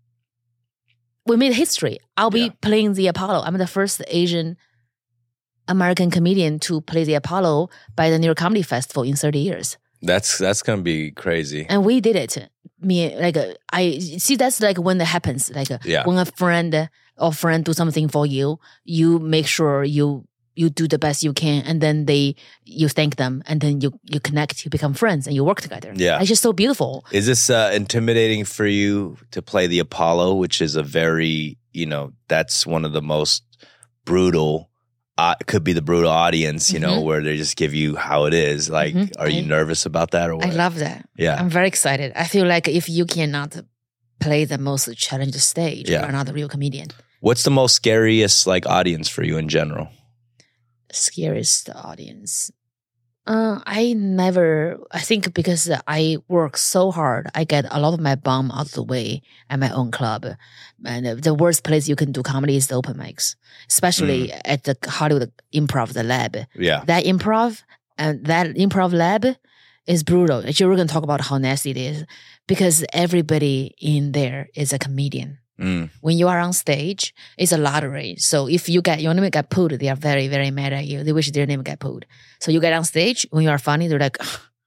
we made history. I'll be
Yeah.
playing the Apollo. I'm the first Asian American comedian to play the Apollo by the New York Comedy Festival in thirty years.
That's that's gonna be crazy.
And we did it. Me, like, uh, I see that's like when it happens. Like, uh,
Yeah.
when a friend or friend do something for you, you make sure you you do the best you can, and then they you thank them, and then you you connect, you become friends, and you work together.
Yeah.
It's just so beautiful.
Is this uh, intimidating for you to play the Apollo, which is a very, you know, that's one of the most brutal, uh, could be the brutal audience, you know,
Mhm.
where they just give you how it is. Like,
Mhm.
are you
I-
nervous about that or what?
I love that.
Yeah.
I'm very excited. I feel like if you cannot play the most challenging stage,
Yeah.
you're not a real comedian.
What's the most scariest like audience for you in general?
Scariest audience. Uh, I never, I think because I work so hard, I get a lot of my bum out of the way at my own club. And uh, the worst place you can do comedy is the open mics, especially
Mm.
at the Hollywood Improv, the lab.
Yeah.
That improv and that improv lab is brutal. Actually, we're going to talk about how nasty it is because everybody in there is a comedian.
Mm.
When you are on stage, it's a lottery. So if you get your name get pulled, they are very, very mad at you. They wish their name get pulled. So you get on stage, when you are funny, they're like,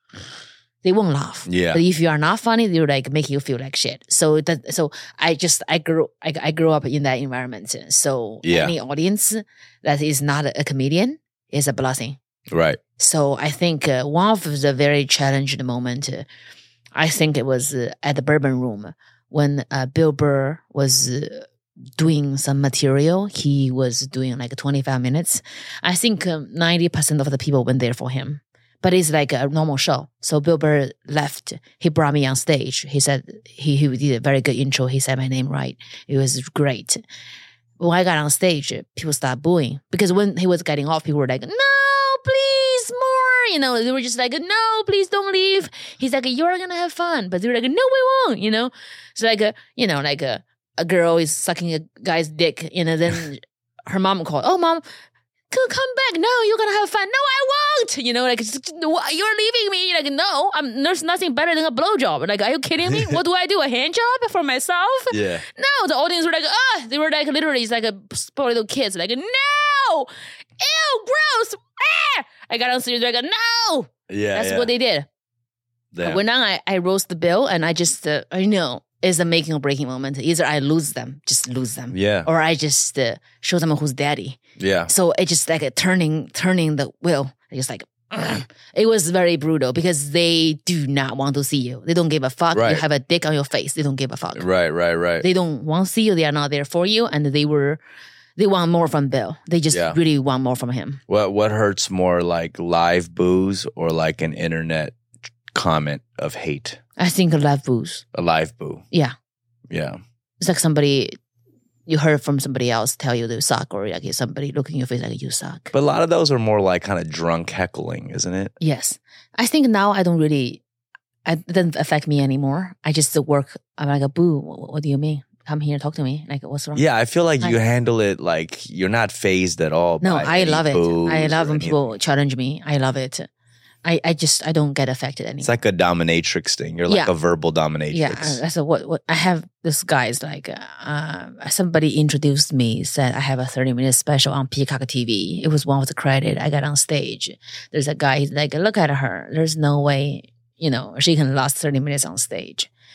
they won't laugh.
Yeah.
But if you are not funny, they're like make you feel like shit. So that so I just I grew I, I grew up in that environment. So
Yeah.
any audience that is not a comedian is a blessing.
Right.
So I think uh, one of the very challenging moment, uh, I think it was uh, at the Bourbon Room when uh, Bill Burr was uh, doing some material. He was doing like twenty-five minutes. I think um, ninety percent of the people went there for him. But it's like a normal show. So Bill Burr left. He brought me on stage. He said, he, he did a very good intro. He said my name right. It was great. When I got on stage, people started booing. Because when he was getting off, people were like, no, please, more. You know, they were just like, no, please don't leave. He's like, you're going to have fun. But they were like, no, we won't, you know. It's like, a, you know, like a, a girl is sucking a guy's dick, you know, then her mom called, oh, mom, come back. No, you're going to have fun. No, I won't. You know, like, you're leaving me. Like, no, I'm, there's nothing better than a blowjob. Like, are you kidding me? What do I do? A hand job for myself?
Yeah.
No, the audience were like, ah, they were like, literally, it's like a spoiled little kids. Like, no, ew, gross. Ah! I got on stage, like, no.
Yeah.
That's
yeah.
what they did.
Yeah.
When I, I roast the bill and I just, uh, I know it's a making or breaking moment. Either I lose them, just lose them.
Yeah.
Or I just uh, show them who's daddy.
Yeah.
So it just like a turning, turning the wheel. It's just like, ugh. It was very brutal because they do not want to see you. They don't give a fuck.
Right.
You have a dick on your face. They don't give a fuck.
Right, right, right.
They don't want to see you. They are not there for you. And they were, they want more from Bill. They just
Yeah.
really want more from him.
What what hurts more, like live boos or like an internet comment of hate?
I think live booze.
A live boo.
Yeah.
Yeah.
It's like somebody, you heard from somebody else tell you they suck, or like somebody look in your face like you suck.
But a lot of those are more like kind of drunk heckling, isn't it?
Yes. I think now I don't really, it doesn't affect me anymore. I just work, I'm like, a boo, what, what do you mean? Come here, talk to me. Like, what's wrong?
Yeah, I feel like
I-
you handle it like you're not phased at all.
No,
by
I
any
love it.
boos
I love
or
when
any-
people challenge me. I love it. I, I just, I don't get affected anymore.
It's like a dominatrix thing. You're like
Yeah.
a verbal dominatrix.
Yeah, I said what? What I have this guy's like uh, somebody introduced me, said I have a thirty minute special on Peacock T V. It was one of the credit. I got on stage. There's a guy. He's like, look at her. There's no way, you know, she can last thirty minutes on stage.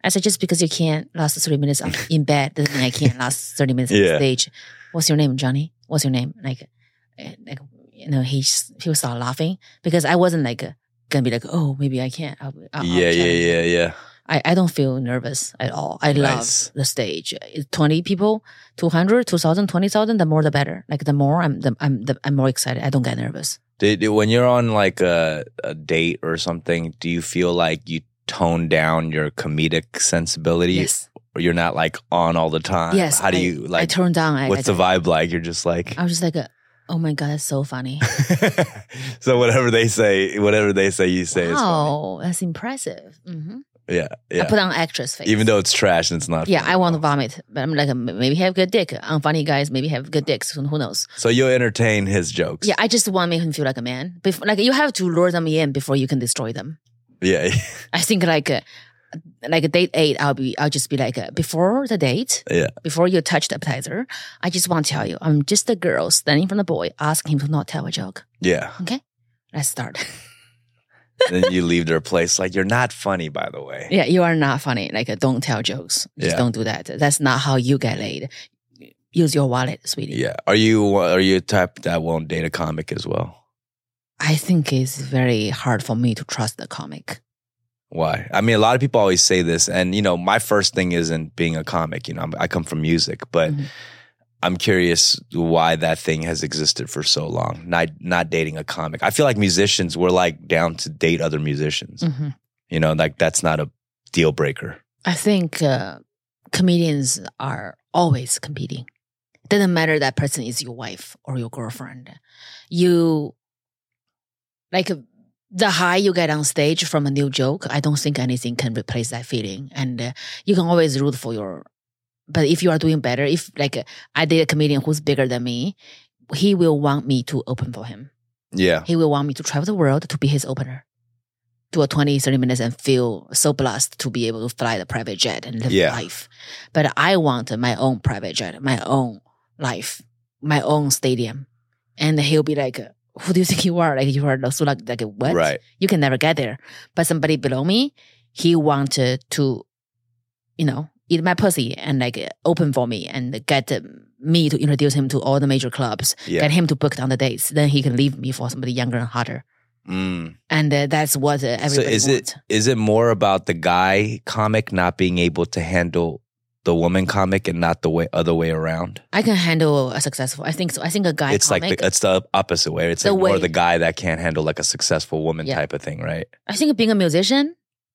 I said, just because you can't last thirty minutes on, in bed doesn't mean I can't last thirty minutes
Yeah.
on stage. What's your name, Johnny? What's your name? Like, eh, like you know, he just, he would start laughing because I wasn't like uh, gonna be like, oh, maybe I can't. I'll, I'll,
yeah,
I'll
yeah,
challenge
yeah,
him.
yeah.
I, I don't feel nervous at all. I love
Nice.
the stage. It's twenty people, two hundred, two thousand, twenty thousand, the more the better. Like the more I'm the, I'm the, I'm more excited. I don't get nervous.
Did, when you're on like a, a date or something, do you feel like you tone down your comedic sensibility?
Yes.
Or you're not like on all the time?
Yes.
How do
I,
you
I
like,
turn down. I,
what's
I,
the vibe like? You're just like,
I was just like, a, oh my God, that's so funny.
so whatever they say, whatever they say, you say is funny.
Wow, that's impressive. hmm
Yeah, yeah.
I put on actress face.
Even though it's trash and it's not
yeah,
funny.
I want to vomit, but I'm like, maybe have good dick. Unfunny guys maybe have good dicks. Who who knows?
So you'll entertain his jokes.
Yeah, I just want to make him feel like a man. Before, like you have to lure them in before you can destroy them.
Yeah.
I think like uh, like a date eight, I'll be I'll just be like uh, before the date,
Yeah.
before you touch the appetizer, I just want to tell you, I'm just a girl standing in front of the boy, asking him to not tell a joke.
Yeah.
Okay, let's start.
Then you leave their place like, you're not funny, by the way.
Yeah, you are not funny. Like, uh, don't tell jokes. Just
Yeah.
don't do that. That's not how you get laid. Use your wallet, sweetie.
Yeah. Are you are you a type that won't date a comic as well?
I think it's very hard for me to trust the comic.
Why? I mean, a lot of people always say this, and you know, my first thing isn't being a comic. You know, I'm, I come from music, but
Mhm.
I'm curious why that thing has existed for so long. Not not dating a comic. I feel like musicians we're like down to date other musicians.
Mhm.
You know, like that's not a deal breaker.
I think uh, comedians are always competing. It doesn't matter that person is your wife or your girlfriend. You, like, the high you get on stage from a new joke, I don't think anything can replace that feeling. And uh, you can always root for your, but if you are doing better, if like uh, I date a comedian who's bigger than me, he will want me to open for him.
Yeah.
He will want me to travel the world to be his opener. Do a twenty, thirty minutes and feel so blessed to be able to fly the private jet and live
Yeah.
life. But I want my own private jet, my own life, my own stadium. And he'll be like, who do you think you are? Like, you are so like, like what?
Right.
You can never get there. But somebody below me, he wanted to, you know, eat my pussy and like open for me and get uh, me to introduce him to all the major clubs,
Yeah.
get him to book on the dates. Then he can leave me for somebody younger and hotter.
Mm.
And uh, that's what uh,
So
everybody
is
wants.
it is it more about the guy comic not being able to handle the woman comic and not the way other way around?
I can handle a successful. I think so. I think a guy
It's
comic.
like the, it's the opposite way. It's
The
like more
way-
the guy that can't handle like a successful woman
Yeah.
type of thing, right?
I think being a musician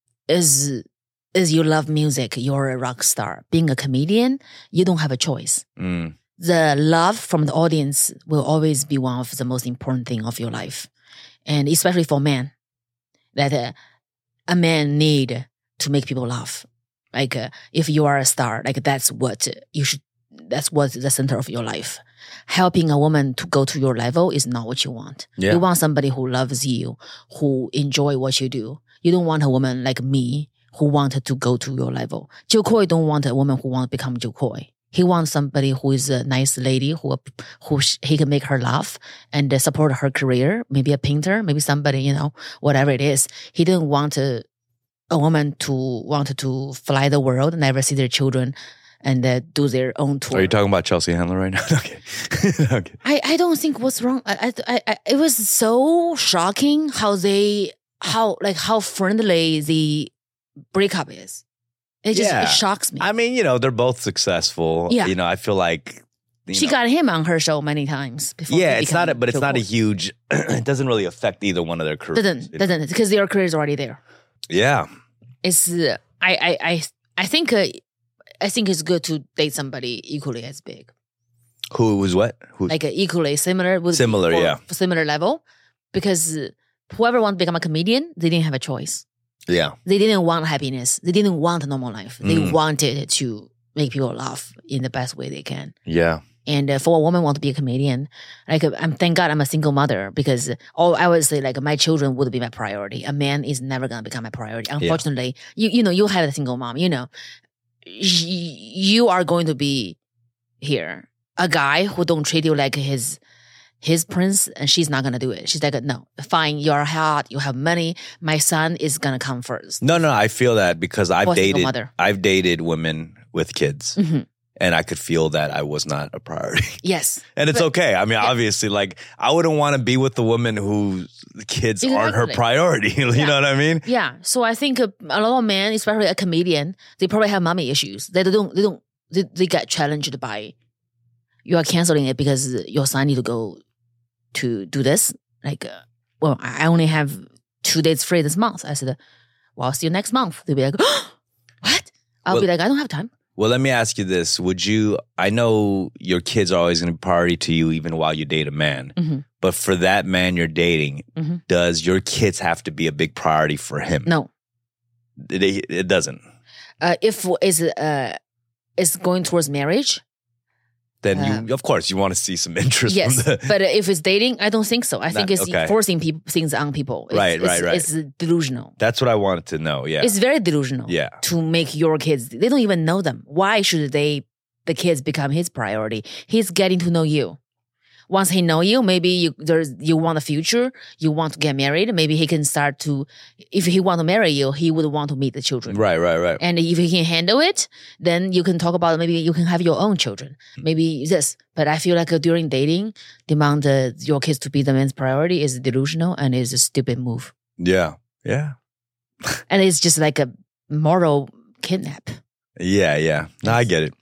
is is you love music. You're a rock star. Being a comedian, you don't have a choice.
Mm.
The love from the audience will always be one of the most important thing of your life, and especially for men, that uh, a man need to make people laugh. Like uh, if you are a star, like that's what you should. That's what's the center of your life. Helping a woman to go to your level is not what you want.
Yeah.
You want somebody who loves you, who enjoy what you do. You don't want a woman like me who wanted to go to your level. Joe Coy don't want a woman who wants to become Joe Coy. He wants somebody who is a nice lady, who who sh- he can make her laugh and uh, support her career. Maybe a painter, maybe somebody, you know, whatever it is. He didn't want a, a woman to want to fly the world, never see their children, and uh, do their own tour.
Are you talking about Chelsea Handler right now? Okay. Okay.
I, I don't think what's wrong. I, I, I, it was so shocking how they, how, like, how friendly the breakup is. It just,
Yeah.
it shocks me.
I mean, you know, they're both successful.
Yeah.
You know, I feel like you
she
know,
got him on her show many times before.
yeah,
he
it's not a,
became
but it's
Joe
not a
Coy.
huge it doesn't really affect either one of their careers.
Doesn't,
It-
doesn't, because their career is already there.
Yeah.
It's, uh, I, I, I, I think, uh, I think it's good to date somebody equally as big.
Who was what? Who
Like uh, equally similar with
Similar,
for-
yeah.
for similar level, because uh, whoever wants to become a comedian, they didn't have a choice.
Yeah.
They didn't want happiness. They didn't want a normal life. They
Mm.
wanted to make people laugh in the best way they can.
Yeah.
And uh, for a woman want to be a comedian, like uh, I'm thank God I'm a single mother, because all I would say like my children would be my priority. A man is never gonna become my priority. Unfortunately, you you know you have a single mom. You know, y- you are going to be here. A guy who don't treat you like his his prince, and she's not gonna do it. She's like, no, fine, you're hot, you have money. My son is gonna come first.
No, no, I feel that because I've
For a single
dated,
mother.
I've dated women with kids,
Mhm.
and I could feel that I was not a priority.
Yes,
And it's
But-
okay. I mean, obviously, like I wouldn't want to be with the woman whose kids aren't her
Exactly.
priority. you
Yeah.
know what I mean?
yeah. So I think a, a lot of men, especially a comedian, they probably have mommy issues. They don't. They don't. They, they get challenged by you are canceling it because your son need to go to do this. Like, uh, well, I only have two days free this month. I said, well, I'll see you next month. They'll be like, what? I'll
Well-
be like, I don't have time.
Well, let me ask you this: would you? I know your kids are always going to be priority to you, even while you date a man.
Mhm.
But for that man you're dating,
Mhm.
does your kids have to be a big priority for him?
No.
it, it doesn't.
Uh, if it's uh, it's going towards marriage,
Then
Uh,
you, of course, you want to see some interest
yes.
from the.
But if it's dating, I don't think so. I think
Not-
it's
okay.
forcing people things on people. It's,
Right, right,
it's,
right.
It's delusional.
That's what I wanted to know. Yeah,
It's very delusional.
yeah.
To make your kids, they don't even know them. Why should they, the kids, become his priority? He's getting to know you. Once he know you, maybe you there's you want a future. You want to get married. Maybe he can start to. If he want to marry you, he would want to meet the children.
Right, right, right.
And if he can handle it, then you can talk about maybe you can have your own children. Maybe this. But I feel like uh, during dating, demand uh, your kids to be the man's priority is delusional and is a stupid move.
Yeah, yeah,
And it's just like a moral kidnap.
yeah, yeah. No, I get it.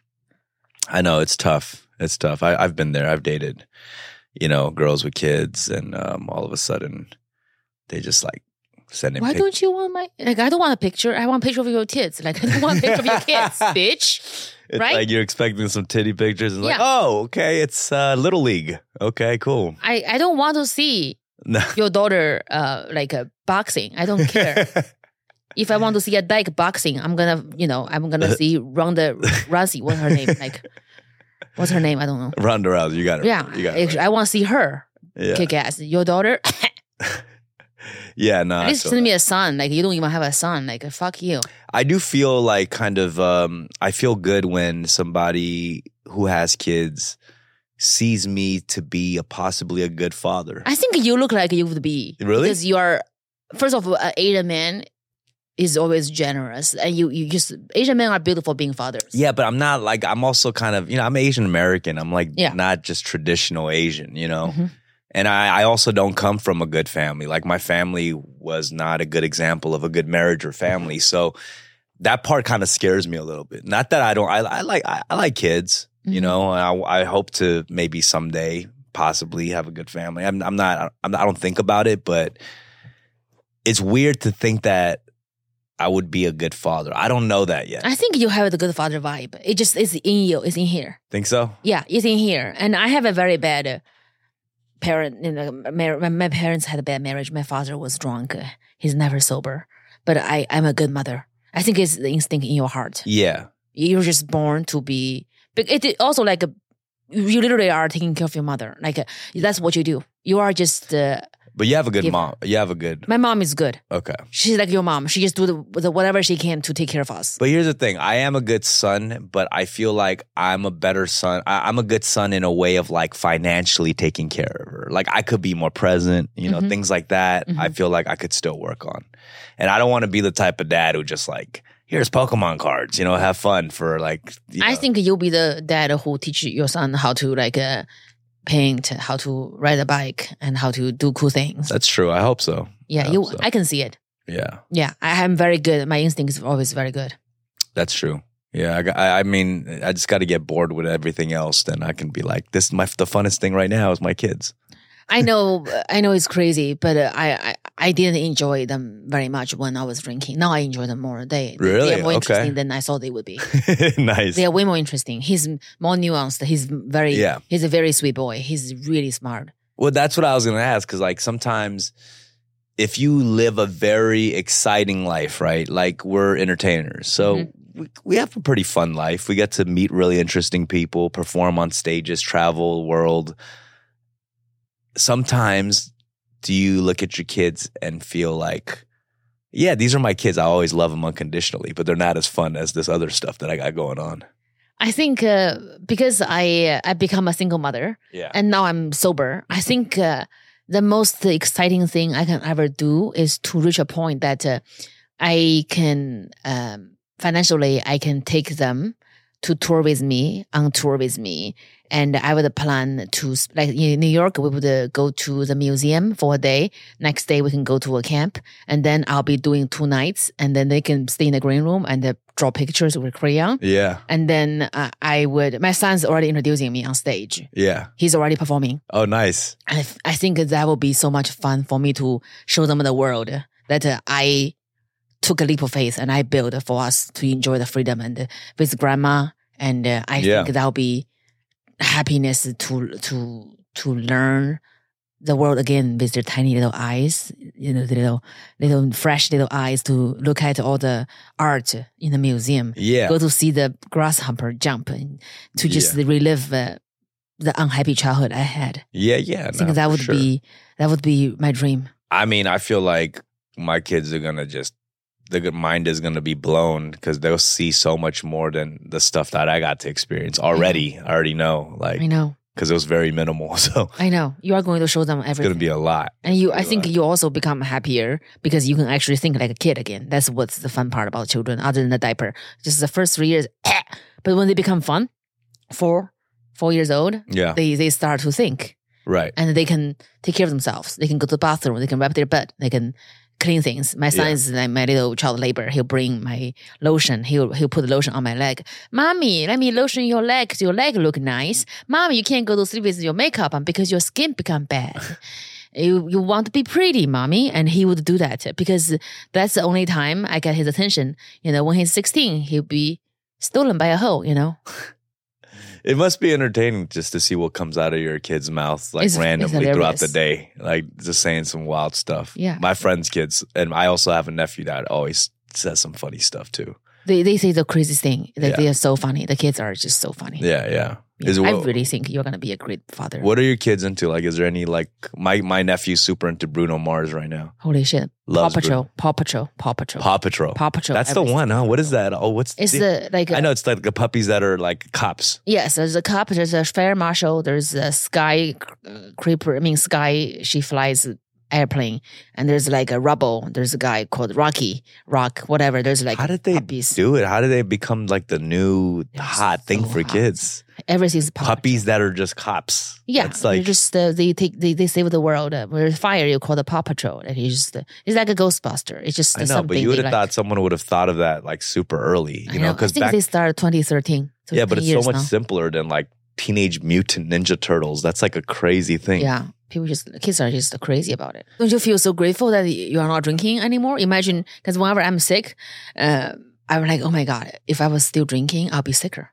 I know it's tough. It's tough. I, I've been there. I've dated, you know, girls with kids, and um, all of a sudden, they just like send in.
Why
pic-
don't you want my like? I don't want a picture. I want a picture of your kids. Like I don't want a picture of your kids, bitch.
It's
right?
like you're expecting some titty pictures, and like,
Yeah.
oh, okay, it's uh, Little League. Okay, cool.
I I don't want to see
No.
your daughter uh like uh, boxing. I don't care. If I want to see a dyke boxing, I'm gonna you know I'm gonna see Ronda Rousey. What's her name? Like what's her name? I don't know.
Ronda Rousey, you got it.
Yeah,
you got it.
I want to see her
Yeah,
kick ass. Your daughter.
yeah. No,
At
I
least
feel
send
that.
me a son. Like you don't even have a son. Like fuck you.
I do feel like kind of. Um, I feel good when somebody who has kids sees me to be a possibly a good father.
I think you look like you would be.
Really?
Because you are, first of all, an Asian man is always generous. And you, you just, Asian men are beautiful being fathers.
Yeah, but I'm not like I'm also kind of you know I'm Asian American. I'm like
Yeah.
not just traditional Asian, you know.
Mhm.
And I, I also don't come from a good family. Like my family was not a good example of a good marriage or family. So that part kind of scares me a little bit. Not that I don't. I, I like I, I like kids. You
Mhm.
know, I, I hope to maybe someday possibly have a good family. I'm, I'm not. I'm, I don't think about it, but it's weird to think that I would be a good father. I don't know that yet.
I think you have the good father vibe. It just is in you. It's in here.
Think so?
Yeah, it's in here. And I have a very bad uh, parent. You know, mar- my, my parents had a bad marriage. My father was drunk. Uh, He's never sober. But I, I'm a good mother. I think it's the instinct in your heart.
Yeah.
You're just born to be. But it also like a, you literally are taking care of your mother. Like uh, that's what you do. You are just. Uh,
But you have a good
Give-
mom. You have a good.
my mom is good.
Okay.
She's like your mom. She just do the, the whatever she can to take care of us.
But here's the thing: I am a good son, but I feel like I'm a better son. I, I'm a good son in a way of like financially taking care of her. Like I could be more present, you know,
Mhm.
things like that. I
Mhm.
feel like I could still work on. And I don't want to be the type of dad who just like, here's Pokemon cards, you know, have fun for like. You
I
know.
think you'll be the dad who teach your son how to like uh, paint, how to ride a bike, and how to do cool things.
That's true. I hope so.
Yeah,
I
you.
hope so.
I can see it.
Yeah,
Yeah, I am very good. My instinct is always very good.
that's true. Yeah, I, got- I, I mean, I just got to get bored with everything else. Then I can be like, this is my the funnest thing right now is my kids.
I know, I know it's crazy, but uh, I, I I didn't enjoy them very much when I was drinking. Now I enjoy them more. They
Really?
they are more
Okay.
interesting than I thought they would be.
Nice.
They are way more interesting. He's more nuanced. He's very
Yeah.
He's a very sweet boy. He's really smart.
Well, that's what I was going to ask. Because, like, sometimes if you live a very exciting life, right? Like, we're entertainers. So
Mhm.
we, we have a pretty fun life. We get to meet really interesting people, perform on stages, travel the world. Sometimes do you look at your kids and feel like, yeah, these are my kids. I always love them unconditionally, but they're not as fun as this other stuff that I got going on.
I think uh, because I I become a single mother
Yeah.
and now I'm sober, I think uh, the most exciting thing I can ever do is to reach a point that uh, I can um, financially I can take them to tour with me, on tour with me. And I would plan to, like in New York, we would uh, go to the museum for a day. Next day, we can go to a camp. And then I'll be doing two nights. And then they can stay in the green room and uh, draw pictures with crayon.
Yeah.
And then uh, I would, my son's already introducing me on stage.
Yeah.
He's already performing.
Oh, nice.
I, I think that will be so much fun for me to show them the world that uh, I took a leap of faith and I built for us to enjoy the freedom and uh, with grandma. And uh, I
Yeah.
think that'll be happiness to to to learn the world again with their tiny little eyes, you know, the little little fresh little eyes to look at all the art in the museum.
Yeah.
Go to see the grasshopper jump and to just
Yeah.
relive uh, the unhappy childhood I had.
Yeah. Yeah.
I think
no,
that
for
would
sure.
be that would be my dream.
I mean, I feel like my kids are gonna just the mind is gonna be blown because they'll see so much more than the stuff that I got to experience already. I already know, like,
I know,
because it was very minimal. So
I know. You are going to show them
it's
everything.
gonna be a lot.
And you,
Pretty
I think
lot.
you also become happier because you can actually think like a kid again. That's what's the fun part about children, other than the diaper. Just the first three years, eh. But when they become fun, four, four years old,
Yeah.
they they start to think
Right.
and they can take care of themselves. They can go to the bathroom. They can wipe their butt. They can clean things. My son
Yeah.
is like my little child labor. He'll bring my lotion. He'll he'll put the lotion on my leg. Mommy, let me lotion your leg 'cause your leg look nice. Mommy, you can't go to sleep with your makeup on because your skin become bad. You you want to be pretty, mommy, and he would do that because that's the only time I get his attention. You know, when he's sixteen, he'll be stolen by a hoe. You know,
It must be entertaining just to see what comes out of your kid's mouth, like
It's- it's
randomly throughout the
hilarious.
day, like just saying some wild stuff.
Yeah.
My friends' kids, and I also have a nephew that always says some funny stuff too.
they they say the craziest thing. That
Yeah.
they are so funny. The kids are just so funny.
Yeah, yeah.
Yeah,
Is it
I
what,
really think you're gonna be a great father.
what are your kids into? Like, is there any like my my nephew's super into Bruno Mars right now?
Holy shit!
Loves
Paw Patrol, Paw Patrol, Paw Patrol,
Paw Patrol.
Paw Patrol.
That's the
everything.
one, huh? What is that? Oh, what's
It's the like.
I know it's like the puppies that are like cops.
Yes, there's a cop. There's a fire marshal. There's a sky uh, creeper. I mean, sky. She flies airplane, and there's like a rubble. There's a guy called Rocky, Rock, whatever. There's like
How did they
puppies.
do it? How did they become like the new
They're
hot thing
so
for
hot.
kids?
Everything's Paw Patrol.
Puppies that are just cops.
Yeah,
it's like
they're just uh, they take they, they save the world. Uh, where fire, you call the Paw Patrol. And he's just uh, it's like a Ghostbuster. It's just uh,
I know,
something
but you would
they
have
like.
thought someone would have thought of that like super early,
I
you know?
know. I
Because
think
back,
they started twenty thirteen. So
yeah, but
ten
it's so
years
much
now.
simpler than like Teenage Mutant Ninja Turtles. That's like a crazy thing.
Yeah, people just kids are just crazy about it. Don't you feel so grateful that you are not drinking anymore? Imagine, because whenever I'm sick, uh, I'm like, oh my god, if I was still drinking, I'll be sicker.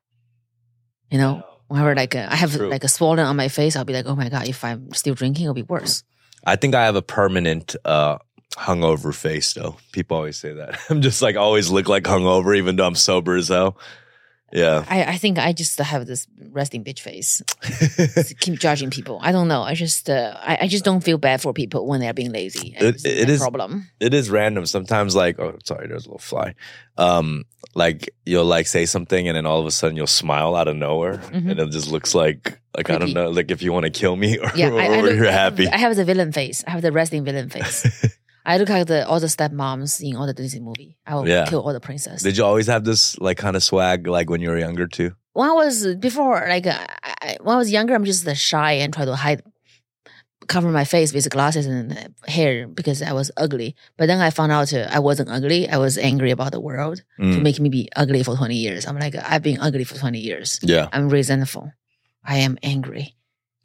You know, whenever like uh, I have
True.
like a swollen on my face, I'll be like, oh my god, if I'm still drinking, it'll be worse.
I think I have a permanent uh, hungover face, though. People always say that. I'm just like always look like hungover, even though I'm sober as hell. Yeah.
I, I think I just have this resting bitch face. Just keep judging people. I don't know. I just uh, I, I just don't feel bad for people when they're being lazy.
It-
It's
it
my
is-
problem.
It is random. Sometimes, like, oh, sorry, there's a little fly. Um, like you'll like say something, and then all of a sudden you'll smile out of nowhere,
Mhm.
and it just looks like like I don't
Creepy.
know, like if you want to kill me or,
Yeah,
or,
I, I look,
you're
I have-
happy.
I have the villain face. I have the resting villain face. I look like the all the stepmoms in all the Disney movie. I will
Yeah.
kill all the princess.
Did you always have this like kind of swag, like when you were younger too?
When I was before, like uh, I, when I was younger, I'm just uh, shy and try to hide, cover my face with glasses and uh, hair because I was ugly. But then I found out uh, I wasn't ugly. I was angry about the world to
Mm.
make me be ugly for twenty years. I'm like, I've been ugly for twenty years.
Yeah.
I'm resentful. I am angry.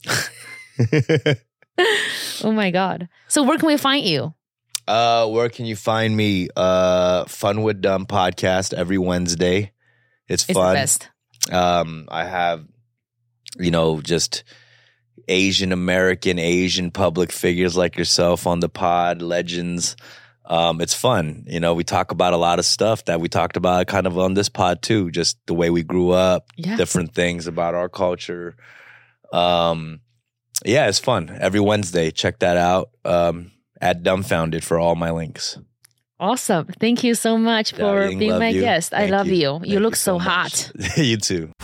Oh my god! So where can we find you?
uh, where can you find me? Uh, Fun with Dumb podcast every Wednesday. It's
It's
fun.
the best.
Um, I have, you know, just Asian American, Asian public figures like yourself on the pod, legends. Um, it's fun. You know, we talk about a lot of stuff that we talked about kind of on this pod too, just the way we grew up,
Yeah.
different things about our culture. Um, yeah, it's fun. Every Wednesday, check that out. Um, at Dumbfounded for all my links.
Awesome. Thank you so much for
Darling,
being
love
my
you.
guest. I
Thank
love
you.
you. You,
Thank
look
so
so
much.
hot.
You too.